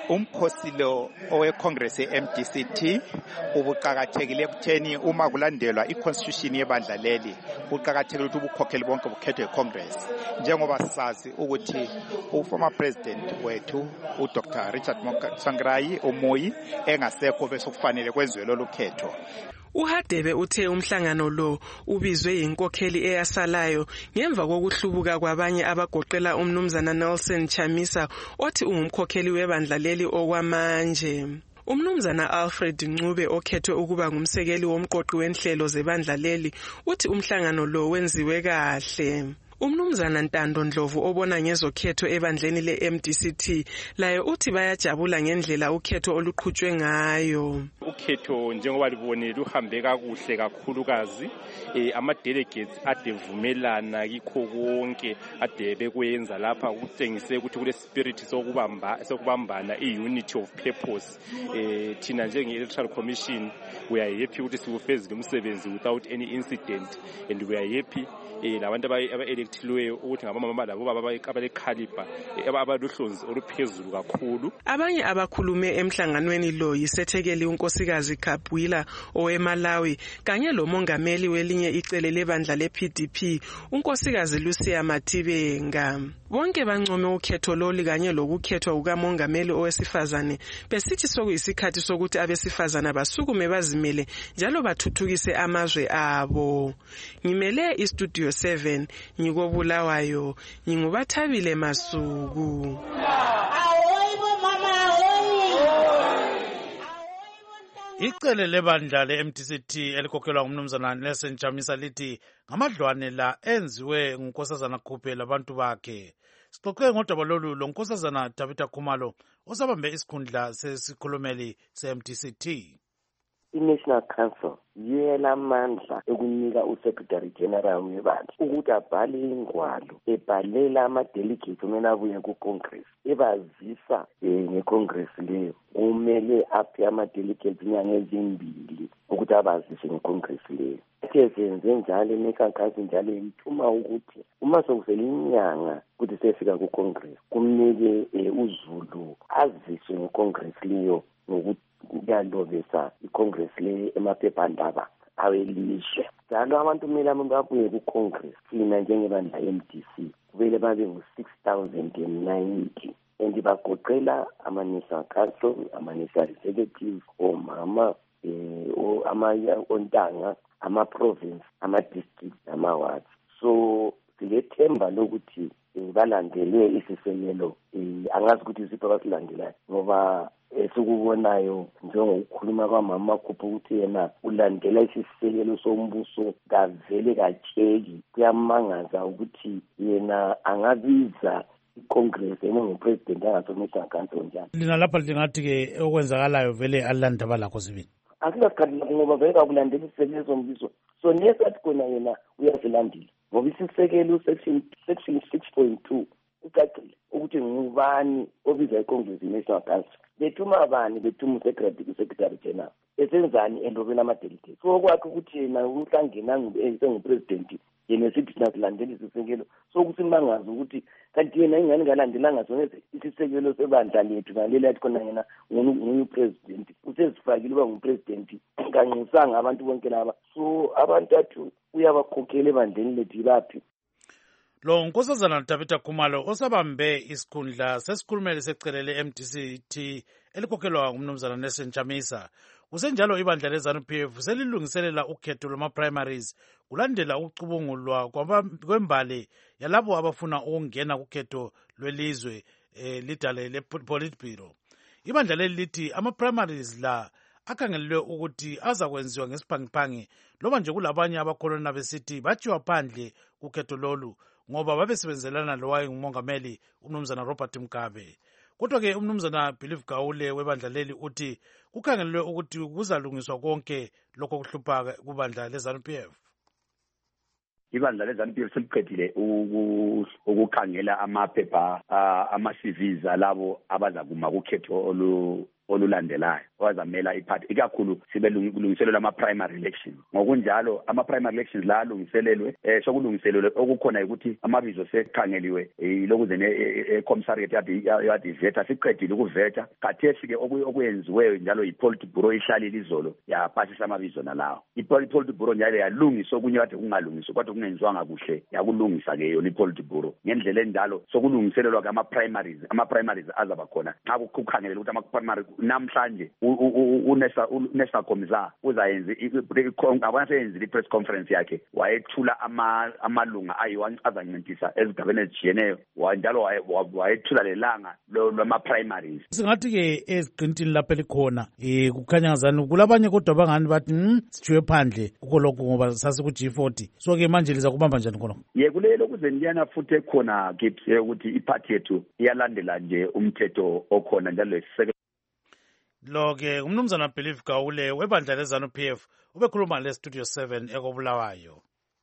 umkhosi lo oweCongress ye-MDCT ubuqakathekile ekutheni uma kulandelwa iconstitution yebandla leli kuqakathekile ukuthi ubukhokheli bonke bukhethwe yiCongress njengoba sazi ukuthi uformer president wethu uDr. Richard Tsvangirai uMoyi engasekho bese kufanele kwenziwe lolu khetho. uHadebe uthe umhlangano lo ubizwe inkokheli eyasalayo ngemva kokuhlubuka kwabanye abagoqela umnumzana Nelson Chamisa othi ungumkhokheli webandla leli okwamanje. Umnumzana Alfred Ncube okhethwe ukuba ngumsekeli womqoqi wenhlelo zebandla leli uthi umhlangano lo wenziwe kahle. Umnumzana Ntando Ndlovu obona ngezokhetho ebandleni le-MDCT laye uthi bayajabula ngendlela ukhetho oluqhutshwe ngayo. Ukhetho njengoba libonile luhambe kakuhle kakhulukazi, ama-delegates adevumelana kikho konke ade bekwenza lapha kutshengise ukuthi kule spirit sokubambana i-unity of purpose. Thina njenge-Electoral Commission we are happy ukuthi siwufezile umsebenzi without any incident and we are happy labantu aba-electliweyo ukuthi ngabamama labo abalekhaliba abaluhlonzi oluphezulu kakhulu. Abanye abakhulume emhlanganweni lo yisethekeli unkosikazi Kabwila oweMalawi kanye lomongameli welinye icele lebandla le-PDP unkosikazi Lucia Matibenga. Bonke bancome ukhetho lolu kanye lokukhethwa kukamongameli owesifazane besithi sokuyisikhathi sokuthi abesifazana basukume bazimele njalo bathuthukise amazwe abo. Ngimele iStudio 7 ngikobulawayo ngingubathabile Masuku. Icele lebandla le-MDCT elikhokhelwa ngumnumzana Nelson Chamisa lithi ngamadlwane la enziwe ngunkosazana Khuphe labantu bakhe. Sixoxe ngodaba lolu lo nkosazana Tabitha Khumalo osabambe isikhundla sesikhulumeli se-MDCT. I-National Council yelamandla ekunika uSecretary General webandla ukuthi abhale ingwalo ebhalela ama-delegates umene abuye ku-Congress ebazisa nge-Congress leyo. Kumele aphe ama-delegates inyanga ezimbili ukuthi abazise nge-Congress leyo. Senze njalo imikhankaso njalo ithuma ukuthi uma sokusele inyanga ukuthi sefika ku-Congress kumnike uZulu aziswe nge-Congress leyo ngokuthi kuyalobesa iCongress le emaphephandaba awelizwe. Njalo abantu kumele babuye kuCongress thina njengebandla MDC kumele babe ngu-6,090 and bagoqela ama-national council, ama-national executives, omama, ontanga, ama-province, ama-district, ama-wards. So silethemba lokuthi balandele isisekelo angazi ukuthi isipho abasilandelayo ngoba esikubonayo njengokukhuluma kwamama Khuphe ukuthi yena ulandela isisekelo sombuso kavele katsheki. Kuyamangaza ukuthi yena angabiza iCongress engupresident angasomisa council njalo. Lina lapha lingathi-ke okwenzakalayo vele alandaba lakho sibili. Asikasikhathi lakho ngoba vele kakulandela isisekelo sombuso. So nesathi khona yena uyasilandile ngoba isisekelo section 6.2 ucacile ukuthi ngubani obiza iCongress i-National Council. Bethuma abani bethuma uSecretary General esenzani endobeni ama-delegates. So kwakho ukuthi yena uhlangena sengupresident yena sithi sinasilandela isisekelo sokusimangaza ukuthi kanti yena ingane ngalandelanga sona isisekelo sebandla lethu ngalela athi khona yena ngupresident usezifakile uba ngupresident kanxusanga abantu bonke laba. So abantu athu uyabakhokhela ebandleni lethu ibaphi. Lo nkosazana Tabitha Khumalo osabambe isikhundla sesikhulumeli secele le-MDCT elikhokhelwa ngumnumzana Nelson Chamisa. Kusenjalo ibandla le-ZANU-PF selilungiselela ukhetho lwama-primaries kulandela ukucubungulwa kwembali yalabo abafuna ukungena kukhetho lwelizwe lidale le-Politburo. Ibandla leli lithi ama-primaries la akhangelelwe ukuthi azakwenziwa ngesiphangiphangi loba nje kulabanye abakholona besithi batshiwa phandle kukhetho lolu ngoba babesebenzelana lowaye ngumongameli umnumzana Robert Mugabe. Kodwa-ke umnumzana Believe Gawule webandla leli uthi kukhangelelwe ukuthi kuzalungiswa konke lokho kuhlupha kubandla le-ZANU-PF. Ibandla le-ZANU-PF seliqedile ukukhangela amaphepha ama-CVs alabo abazakuma kukhetho olulandelayo owazamela iphathi ikakhulu sibe lungiselelwe ama-primary elections. Ngokunjalo ama-primary elections la alungiselelwe sokulungiselelwe okukhona ukuthi amabizo sekhangeliwe yilokuze ne-commissariat yadi veta siqedile ukuveta khathesi-ke okuyenziweyo njalo yi-Politburo ihlalile izolo yapasisa amabizo nalawo. I-Politburo njalo yalungisa okunye kade kungalungiswa kodwa kungenziwanga kuhle yakulungisa-ke yona i-Politburo ngendlela enjalo sokulungiselelwa ama-primaries azaba khona nxa kukhangelele ukuthi ama-primary namhlanje uNesta Komza uzayenza abona seyenzile i-press conference yakhe wayethula amalunga ayi-1 azancintisa ezigabeni ezijiyeneyo njalo wayethula lelanga lwama-primaries. Singathi-ke eziqintini lapho elikhona kukhanya ngazani kulabanye kodwa bangani bathi sithiwe phandle kukho lokhu ngoba sasiku-G40 so-ke manje liza kubamba njani khona? Kulelo kuzenjana futhi ekhona kithi ukuthi iphathi yethu iyalandela nje umthetho okhona njalo lo-ke umnumzana Believe Gawule webandla leZANU-PF ubekhuluma le-Studio 7 ekobulawayo.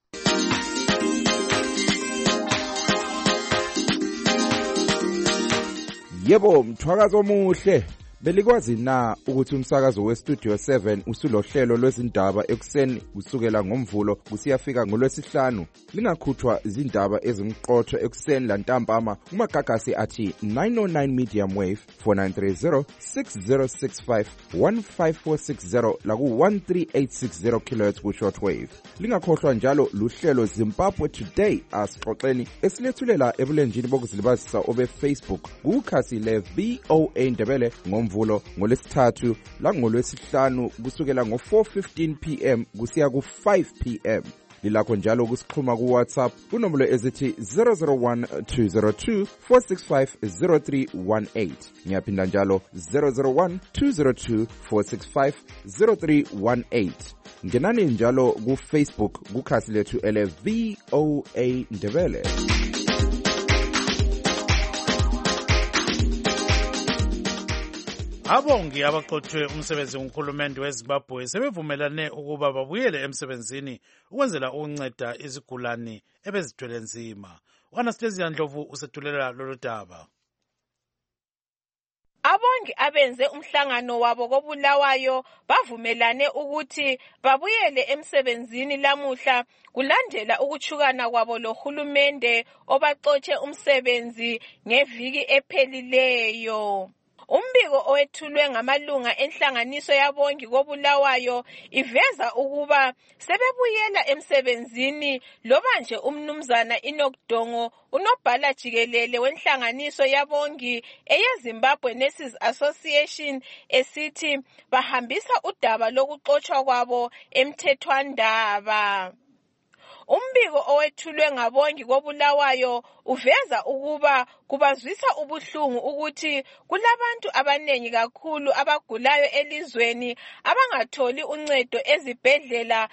Yebo, mthwakazo omuhle. Belikwazi na ukuthi umsakazo weStudio 7 usulohlelo lwezindaba ekuseni kusukela ngomvulo kusiyafika ngolwesihlanu lingakhuthwa izindaba ezimqotho ekuseni lantambama kumagagasi athi 909 medium wave 4930 6065 15460 laku 13860 kHz ku shortwave. Lingakhohlwa njalo luhlelo Zimbabwe Today asixoxeni esilethulela ebulenjini bokuzilibazisa obe Facebook kukhasi le VOA Ndebele ngomvulo ngolesithathu langolwesihlanu kusukela ngo-4:15 PM kusiya ku-5 PM. Lilakho njalo kusixhuma ku-WhatsApp kunombolo ezithi 001-202-465-0318 ngiyaphinda njalo 001-202-465-0318. Ngenani njalo ku-Facebook kukhasi lethu ele VOA Ndebele. Abongi abaqothwe umsebenzi nguhulumende weZimbabwe sebevumelane ukuba babuyele emsebenzini ukwenzela ukunceda izigulani ebezithwele nzima. U-Anastasia Ndlovu usethulela lolu daba. Abongi abenze umhlangano wabo koBulawayo bavumelane ukuthi babuyele emsebenzini lamuhla kulandela ukuchukana kwabo lohulumende obaxotshe umsebenzi ngeviki ephelileyo. Umbiko owethulwe ngamalunga enhlanganiso yabongi koBulawayo iveza ukuba sebebuyela emsebenzini loba nje umnumzana Enoch Dongo unobhala jikelele wenhlanganiso yabongi eyeZimbabwe Nurses Association esithi bahambisa udaba lokuxotshwa kwabo emthethwandaba. Umbiko owethulwe ngabongi koBulawayo uveza ukuba kubazwisa ubuhlungu ukuthi kulabantu abanengi kakhulu abagulayo elizweni abangatholi uncedo ezibhedlela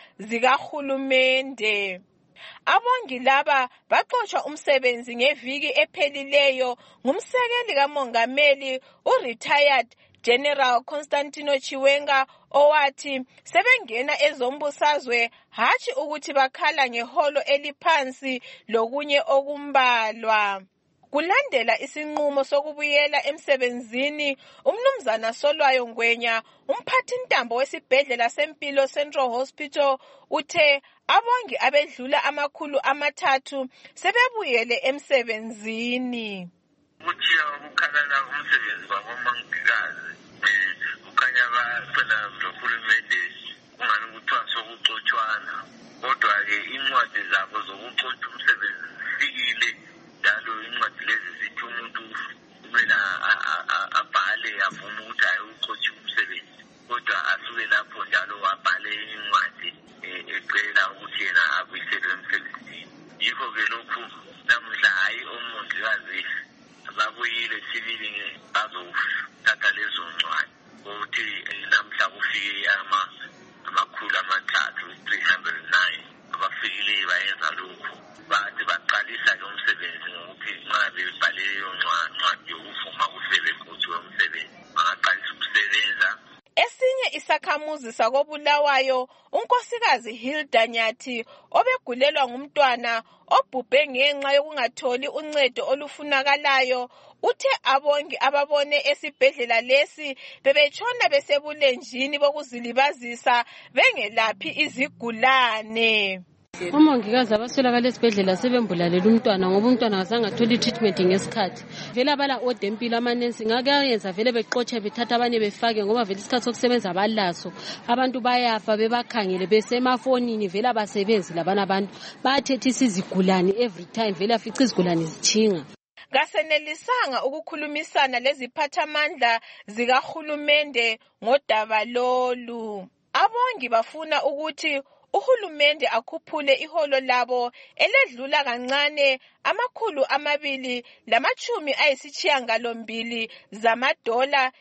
zikahulumende. Abongi laba baxotsha umsebenzi ngeviki ephelileyo ngumsekeli kamongameli u-retired General Constantino Chiwenga owathi sebengena ezombusazwe hatshi ukuthi bakhala ngeholo eliphansi lokunye okumbalwa. Kulandela isinqumo sokubuyela emsebenzini, umnumzana Solwayo Ngwenya, umphathintambo wesibhedlela sempilo Central Hospital, uthe abongi abedlula 300 sebebuyele emsebenzini. Kuchiya ukukhalala umsebenzi wabomongikazi kukhanya bafuna nohulumende kungani kuthiwa sokuxotshwana kodwa-ke incwadi zabo zokuxotsha umsebenzi zifikile njalo incwadi lezi zithi umuntu kumele abhale avume ukuthi hayi uxotshe umsebenzi kodwa asuke lapho njalo abhale incwadi ecela ukuthi yena abuyiselwe emsebenzini. Yikho-ke lokhu namuhla hayi omongikazi babuyile sibili bazothatha lezo ncwadi ukuthi namhla kufike amakhulu 309 abafikile bayenza lokhu bathi baqalisa-ke umsebenzi ngokuthi nxa bebhale leyo ncwadi yokuvuma ukuthi bebeqotshiwe umsebenzi bangaqalisa ukusebenza. Esinye isakhamuzi sakoBulawayo, unkosikazi Hilda Nyathi, obegulelwa ngumntwana obhubhe ngenxa yokungatholi uncedo olufunakalayo, Uthe abongi ababone esibhedlela lesi bebetshona besebulenjini bokuzilibazisa bengelaphi izigulane. Omongikazi abaswelakala esibhedlela sebembulalela umntwana ngoba umntwana ngazange athole treatment ngesikhathi. Vele abala odempilo amanensi ngakayenza vele beqotshe bethatha abanye befake ngoba vele isikhathi sokusebenza balaso. Abantu bayafa bebakhangele besemafonini vele abasebenzi labana abantu bayathethisa izigulane every time vele afica izigulane zithinga. Kasenelisanga ukukhulumisana leziphathamandla zikahulumende ngodaba lolu. Abongi bafuna ukuthi uhulumende akhuphule iholo labo eledlula kancane $280 zamadola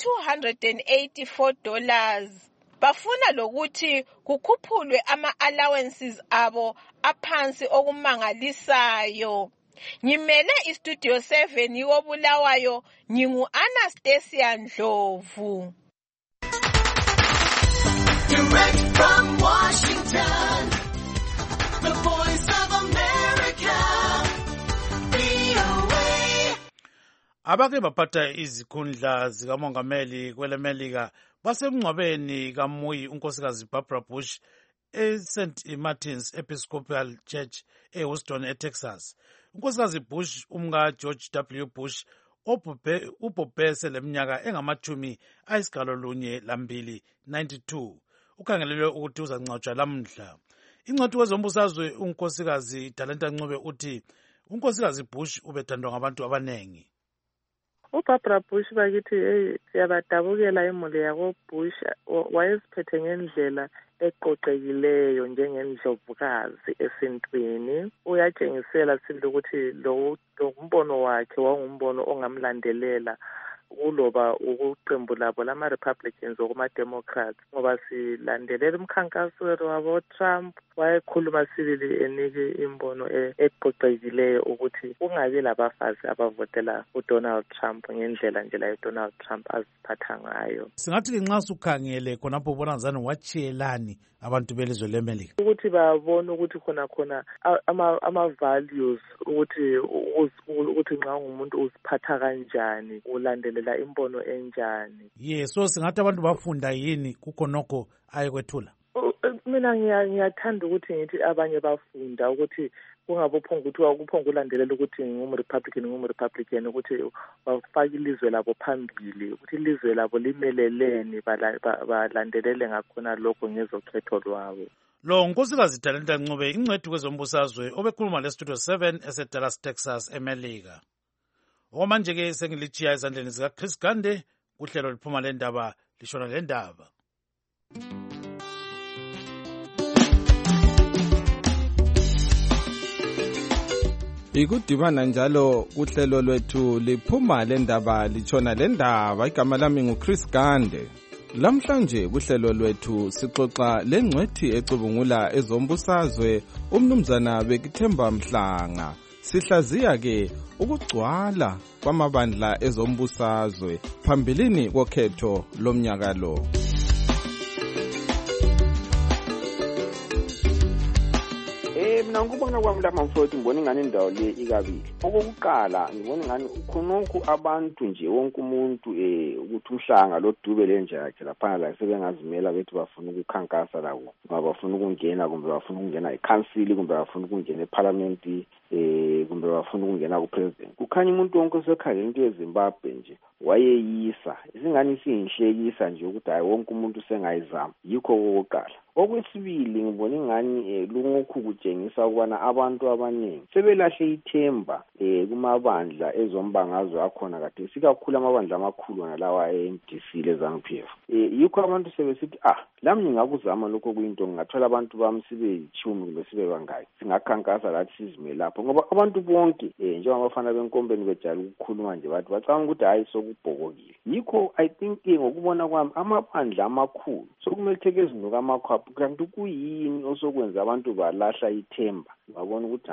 $284. Bafuna lokuthi kukhuphulwe ama-allowances abo aphansi okumangalisayo. Ngimele iStudio 7 yobulawayo ngingu-Anastasia Ndlovu. Direct from Washington, the Voice of America, VOA. Abake baphatha izikhundla zikamongameli kwelemelika basemngcwabeni kaMuyi unkosikazi Barbara Bush eSt Martin's Episcopal Church eHouston eTexas. Unkosikazi Bush umka George W. Bush ubhubhe seleminyaka engama-92 ukhangelelwe ukuthi uzangcwatshwa lamhla. Ingcwadi wezombusazwe unkosikazi Talenta Ncube uthi unkosikazi Bush ubethandwa ngabantu abanengi. uBarbara Bush bakithi siyabadabukela imuli yako Bush wayeziphethe ngendlela eqoqekileyo njengendlovukazi esintwini. Uyatshengisela sile ukuthi lo umbono wakhe wawungumbono ongamlandelela kuloba ukuqembu labo lama-Republicans okuma-Democrats ngoba silandelela umkhankaso wabo-Trump wayekhuluma sibili enike imbono eqoqekileyo ukuthi kungabi labafazi abavotela uDonald Trump ngendlela nje la uDonald Trump aziphatha ngayo. Singathi-ke nxa sukhangele khonapho ubona ngazani watshiyelani abantu belizwe leMelika ukuthi babone ukuthi khona ama-values ukuthi nxa ungumuntu uziphatha kanjani ulandelela imbono enjani. So singathi abantu bafunda yini kukhonokho ayekwethula? Mina ngiyathanda ukuthi ngithi abanye bafunda ukuthi kungabophonga ulandelela ukuthi ngumRepublican ukuthi bafake ilizwe labo phambili ukuthi ilizwe labo limeleleni balandelele ngakhona lokho ngezokhetho lwabo. Lo unkosikazi Talenta Ncube ingcwethi kwezombusazwe obekhuluma leStudio 7 eseDallas, Texas, eMelika. Okwamanje-ke sengilitshiya ezandleni zikaChris Gande kuhlelo liphuma lendaba lishona lendaba. Ikudibana njalo kuhlelo lwethu liphuma lendaba litshona lendaba. Igama lami nguChris Gande. Lamhlanje kuhlelo lwethu sixoxa lengcwethi ecubungula ezombusazwe umnumzana Bekithemba Mhlanga. Sihlaziya ke ukugcwala kwamabandla ezombusazwe phambilini kokhetho lomnyaka lo. Mina ngikubona kwami lapha mfowethu ngibona ingane indawo le ikabili. Okokuqala ngibona ingane khonokho abantu nje wonke umuntu ukuthi umhlanga lodube lenjakhe lapha la sebengazimela bethi bafuna ukukhankasa lawo. Bafuna ukungena kumbe bafuna ukungena eCouncil kumbe bafuna ukungena eParliament kumbe bafuna ukungena kuPresident. Kukhanya umuntu wonke osekhangela into yeZimbabwe nje wayeyisa. Isingani siyinhlekisa nje ukuthi hayi wonke umuntu sengayizama. Yikho okokuqala. Okwesibili ngibona ingani lokhu kutshengisa ukubana abantu abaningi sebelahle ithemba kumabandla ezombangazwe akhona kade sikakhulu amabandla amakhulu nalawa eMDC leZANU-PF. Yikho abantu sebesithi lami ngingakuzama lokho kuyinto ngingathola abantu bami sibe 10 kumbe sibe bangaki singakhankasa lathi sizime lapho ngoba abantu bonke njengoba abafana benkombeni bejala ukukhuluma nje bathi bacanga ukuthi hayi sokubhokokile. Yikho I think ngokubona kwami amabandla amakhulu sokumele thekezinuka amakhwapha kanti kuyini osokwenza abantu balahla ithemba babona ukuthi hayi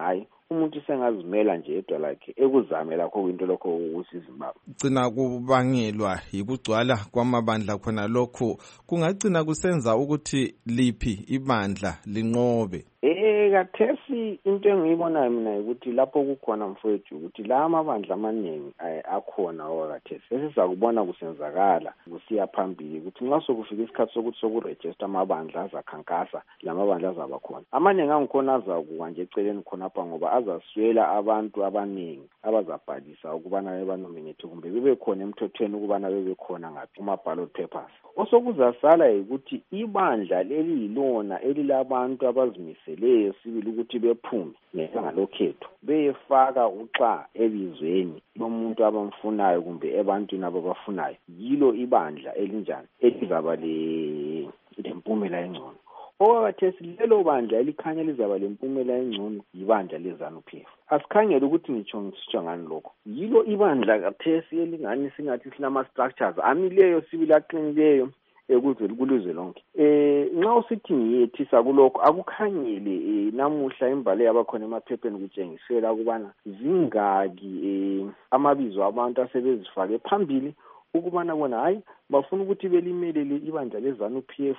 umuntu sengazimela nje edwa lakhe ekuzame lakho kwinto lokho ukuthi Zimbabwe gcina kubangelwa yikugcwala kwamabandla khona lokho kungagcina kusenza ukuthi liphi ibandla linqobe. Kathesi into engiyibonayo mina ukuthi lapho kukhona mfowethu ukuthi la amabandla amaningi akhona okathesi sesizakubona kusenzakala kusiya phambili ukuthi nxa sokufika isikhathi sokuthi sokuregister amabandla azakhankasa lamabandla azaba khona amaningi angikhona azakuwa nje eceleni khonapha ngoba azaswela abantu abaningi abazabhalisa ukubana bebanominate kumbe bebe khona emthethweni ukubana bebe khona ngaphi kuma-ballot papers. Osokuzasala yikuthi ibandla leli yilona elilabantu abazimiseleyo sibili ukuthi bephume ngelanga lokhetho beyefaka uxa ebizweni lomuntu abamfunayo kumbe ebantwini ababafunayo. Yilo ibandla elinjani elizaba lempumela engcono. Okathesi lelo bandla elikhanya lizaba lempumela engcono yibandla leZANU-PF. Asikhangele ukuthi ngitsho ngani lokho. Yilo ibandla kathesi elingani singathi sinama-structures amileyo sibili aqinileyo kulizwe lonke. Nxa usithi ngiyethisa kulokho akukhanyele namuhla imbali yabakhona emaphepheni kutshengisela ukubana zingaki amabizo abantu asebezifake phambili ukubana bona hayi bafuna ukuthi belimelele ibandla leZANU-PF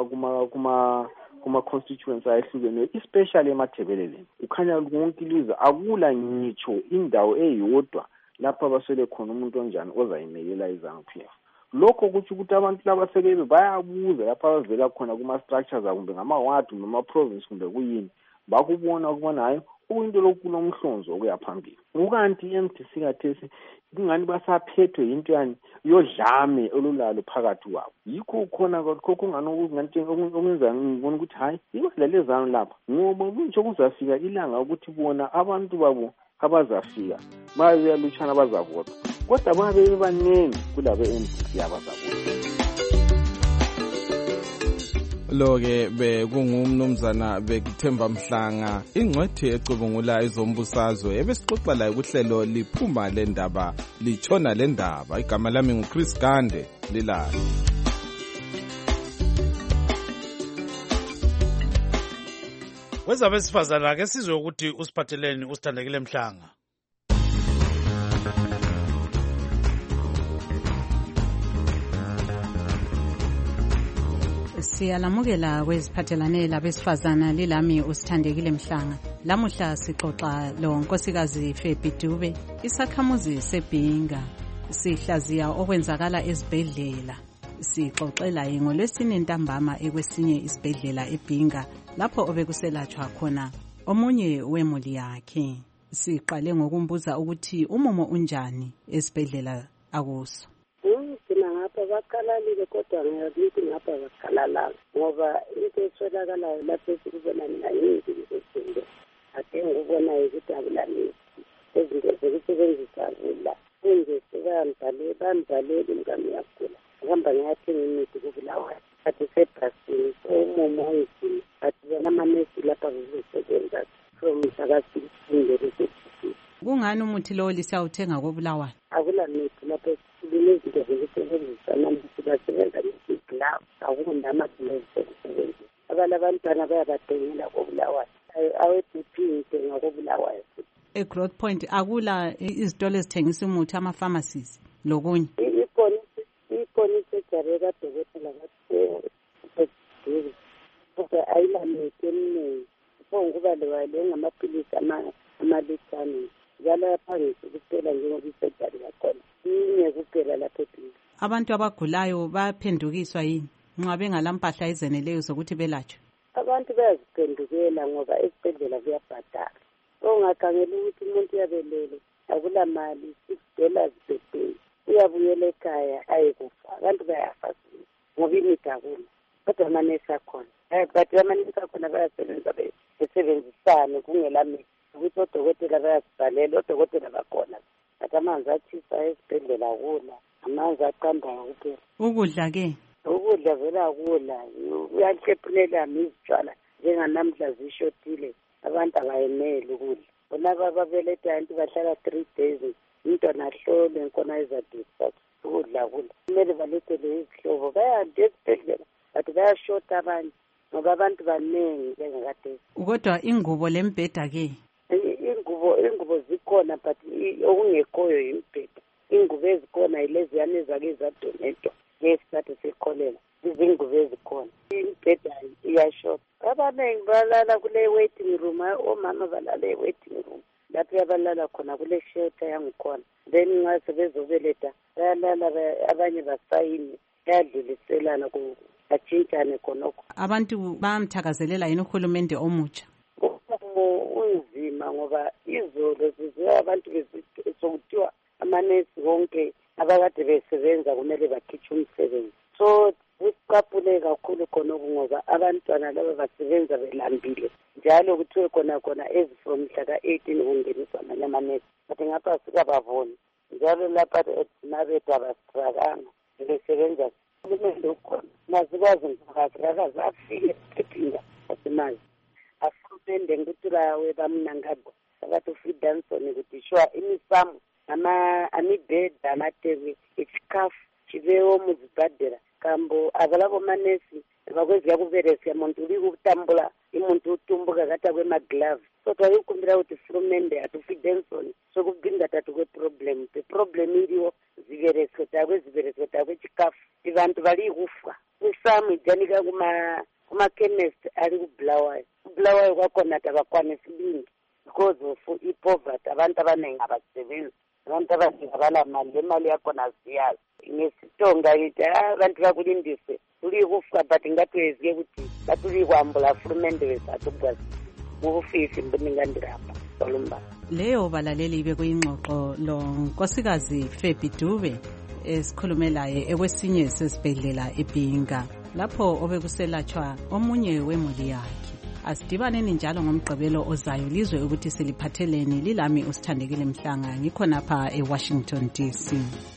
kuma constituency ayehlukeneyo especially emathebeleleni. Ukhanya lonke ilizwe akula ngitsho indawo eyodwa lapha basele khona umuntu onjani ozayimelela iZANU-PF. Lokho kuthi ukuthi abantu laba sebebe bayabuza lapha bavela khona kuma-structures kumbe ngama-ward kumbe ama-province kumbe kuyini bakubona ukubona hayi okuyinto lokulomhlonzo okuya phambili. Ukanti i-MDC kathesi kungani basaphethwe yinto yani yodlame olulalo phakathi kwabo. Yikho khona kungani okwenza ngibona ukuthi hayi ibandla leZANU lapha ngoba kuntsho kuzafika ilanga ukuthi bona abantu babo abazafika bayalutshana bazavota kodwa babe bebaningi kulabe MDC abazavota. Lo-ke bekungumnumzana Bekuthemba Mhlanga ingcwethi ecubungula ezombusazwe ebesixoxa layo kuhlelo liphuma lendaba litshona lendaba. Igama lami nguChris Gande lilayo. Wezabesifazana ke sizwe ukuthi usiphatheleni usithandekile Mhlanga. Siyalamukela kweziphathelane labesifazana lilami usithandekile Mhlanga. Lamuhla sixoxa lo nkosikazi Febhi Dube isakhamuzi seBhinga sihlaziya okwenzakala ezibhedlela. Sixoxela ngolwesine ntambama ekwesinye isibhedlela eBhinga lapho obekuselatshwa khona omunye wemuli yakhe. Siqale ngokumbuza ukuthi umumo unjani esibhedlela akuso. Ngapha baqalalile kodwa ngiyakuthi ngapha baqalalanga ngoba into etholakalayo lapho esikubona mina yinto ezinto ake ngubona ukuthi akulalisi ezinto zokusebenzisa kula kunje bambhalele umngane yakula ngihamba ngiyathenga imithi kubulawayo athi sebhasini umumo ongizini athi bona amanesi lapha bezosebenza from mhlaka-16 kungani umuthi lowo lisiyawuthenga kobulawayo? Akula mithi lapho kunezinto zokusebenzisa namhlanje basebenza ngesiglavu akunamagilavu zokusebenzisa. Abantwana bayabadengela kobulawayo awe-BP ngithenga kobulawayo. E-Growth Point akula izitolo ezithengisa umuthi ama-pharmacies lokunye? Ikhona isejari kadokotela kodwa ayila mithi eminingi ngokuba lewayo ngamaphilisi amalithani njalo yaphangisa ukuphela njengoba isejari yakhona inye kuphela lapho eBhinga. Abantu abagulayo bayaphendukiswa yini nxa bengalampahla ezeneleyo zokuthi belatshwe? Abantu bayaziphendukela ngoba esibhedlela kuyabhadala. Ungakhangela ukuthi umuntu uyabelele akula mali $6 per day uyabuyela ekhaya ayekufa abantu bayafa ngoba imithi akula kodwa amanesi akhona but amanesi akhona bayasebenza besebenzisane kungela mithi ukuthi odokotela bayasibhalela odokotela bakhona but amanzi atshisa esibhedlela akula amanzi aqandayo kuphela. Ukudla-ke? Ukudla vele akula uyahlephunela izitshwala njenganamhla zishotile abantu abayeneli ukudla bonaba ababelethayo into bahlala 3 days umntwana ahlole nkona ezadisa ukudla kula kumele balethele izihlobo bayande esibhedlela but bayashota abanye ngoba abantu baningi bengakade. Kodwa ingubo lembheda-ke? ingubo zikhona but okungekhoyo imibheda. Ingubo ezikhona yileziyana ezake zadonetwa ngesikhathi sekholera. Izingubo ezikhona. Imibheda iyashota. Abaningi balala kule waiting room, omama balala e-waiting room. Lapho abalala khona kule shelter yangikhona. Then nxa sebezobeletha bayalala abanye basayini bayadluliselana bachintshane khonokho. Abantu bayamthakazelela yini uhulumende omutsha? Unzima ngoba izolo sizwe abantu besokuthiwa amanesi wonke abakade besebenza kumele bakhitshe umsebenzi. So kusiqaphule kakhulu khonokho ngoba abantwana laba basebenza belambile. Njalo kuthiwe khona from mhla ka-18 kungeniswa amanye amanesi. Bathi ngapha sikababoni. Njalo lapha nabethu abasitrakanga besebenza kumele ukhona. Nazikwazi ngakaziraka zafike ephinda asimali. Afurupende nguthi bawe bamnangagwa. Akathi uFridanson ukuthi shwa imisamu amibhedha amatebwe ichikafu chivewo muzibhadhera kambo avalavo manesi vakweziya kuveresya muntu uri kutambula imuntu utumbuka kata kwemaglavu so twaikumbira kuti furumende atuFridanson sokubinda tatu kweproblem problem iriwo zivereswe takwe chikafu ivantu vari kufa kwisamu ijanika kumakhemist ari kubulawayo kwakona tavakwanisi bingi because of ipoverty abantu abaningi abasebenzi abantu abaningi abalamali lemali yakhona ziyazi ngesitonga ithi abantu bakulindise uli kufa but ngatweziye ukuthi batuli kwambula furumende besatubwazi ngokufifi mbuningandirapha solumba leyo balaleli ibe kuyingxoxo lo nkosikazi Febi Dube esikhulumelayo ekwesinye sesibhedlela eBinga lapho obekuselatshwa omunye wemuli yakhe. Asidibaneni njalo ngomgqibelo ozayo lizwe ukuthi siliphatheleni. Lilami uSithandekile Mhlanga ngikhonapha eWashington DC.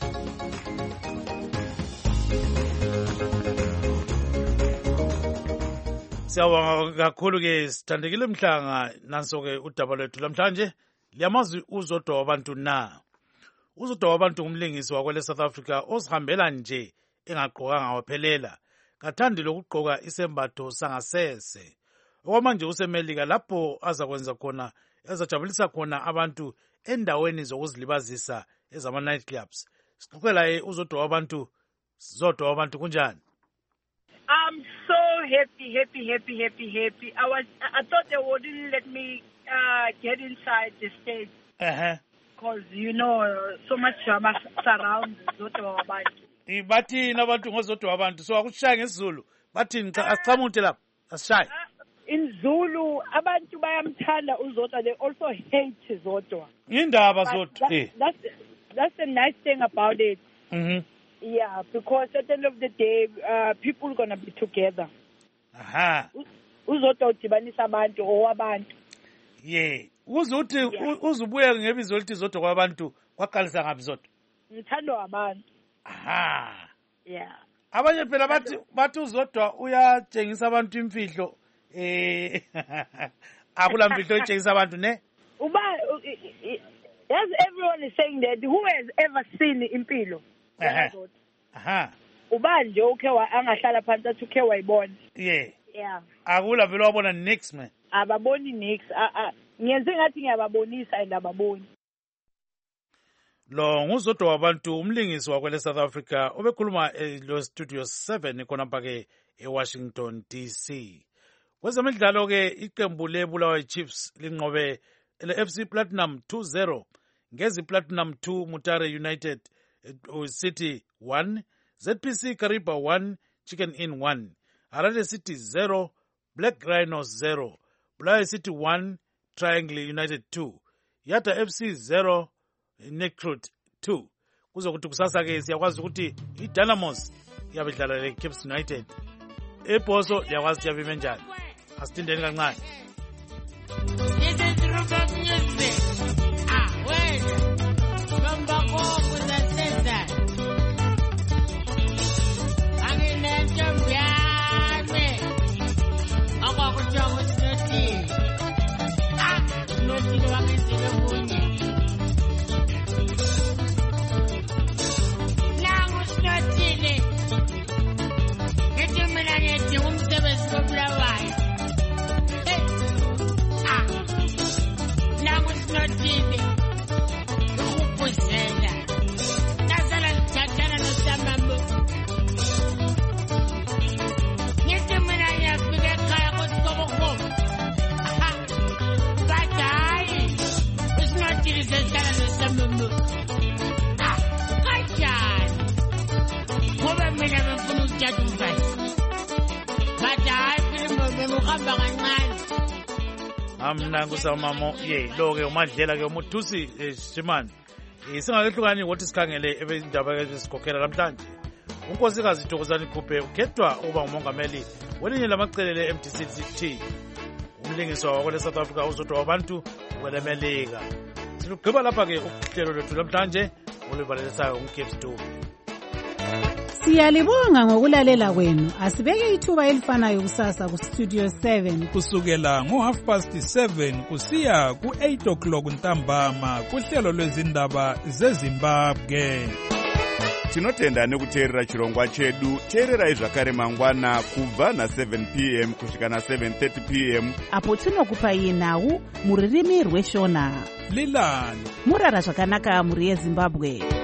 Siyabonga kakhulu ke Sithandekile Mhlanga. Nanso ke udaba lwethu namhlanje liyamazi uzodwa wabantu na. Uzodwa wabantu umlingisi wakwele South Africa osihambela nje engagqokanga waphelela. Kathandi lokugqoka isembatho sangasese. Okwamanje usemelika lapho azakwenza khona ezajabulisa khona abantu endaweni zokuzilibazisa ezama night clubs. Sixoxela uzodwa wabantu kunjani? I'm so happy. I thought they wouldn't let me get inside the stage. Because so much drama surrounds Zodwa Wabantu. Bathi nabantu ngozodwa wabantu so akushaya ngesizulu. Bathi asicamunte lapha asishaye. In Zulu, abantu bayamthanda uZodwa. They also hate Zodwa. Indaba Zodwa. That's the nice thing about it. Mhm. Yeah, because at the end of the day, people are gonna be together. Aha. UZodwa udibanisa abantu owabantu. Yeah. Uzuthi uzubuye ngebizo lithi Zodwa kwabantu kwaqalisa ngapi Zodwa? Ngithando wabantu. Aha. Yeah. Abanye phela bathi uZodwa uyatshengisa abantu imfihlo. Akula mfihlo etshengisa abantu ne? Yes, everyone is saying that. Who has ever seen impilo? Aha. Ubanje angahlala phansi athi uke wayibona. Yeah. Akula vele wabona nix man. Ababoni nix. Ngiyenze ngathi ngiyababonisa and ababoni. Lo nguzodwa wabantu umlingisi wakwele South Africa obekhuluma lo Studio 7 khonapha ke eWashington DC. Kwezemidlalo ke iqembu leBulawayo Chiefs linqobe le-FC Platinum 2-0 ngezi Platinum 2 Mutare United City 1, ZPC Kariba 1, Chicken Inn 1, Harare City 0, Black Rhinos 0, Bulawayo City 1, Triangle United 2, Yata FC 0, Necruit 2. Kuzokuthi kusasa ke siyakwazi ukuthi iDynamos iyabedlala leCape United. Ebhoso liyakwazi yabime njani. Asitindeni kancane. This is Rupert Music. Wait. From Bangkok with the sister. I'm in the champion. I'm going to go with Snooty. Snooty, I'm going to go with Now, Snooty. Get him in a umsebenzi kobulawayo. ngiyajatula but hayi ngimuhamba kancane amna ngusamamo lo-ke umadlela-ke umuthusi Shimani singakehlukani ukuthi sikhangele indaba ezisikhokhela namhlanje. unkosikazi Thokozani Phuphe ukhethwa ukuba ngumongameli welinye lamacele le-MDC-T, umlingiswa wakwele South Africa uzodwa wabantu kwele Melika. Silugqiba lapha-ke uhlelo lwethu namhlanje oluvalelisayo uGibbs Dube. Siyalibonga ngokulalela kwenu. Asibeke ithuba elifanayo kusasa ku Studio 7 kusukela ngo7:30 kusiya ku8 o'clock ntambama kuhlelo lwezindaba zeZimbabwe. Tinotenda nekuteerera chirongwa chedu. Teererai zvakare mangwana kubva na7 p.m. kusvika na7:30 p.m. apo tinokupai nhau muririmi rweshona. Lilani murara zvakanaka muri yeZimbabwe.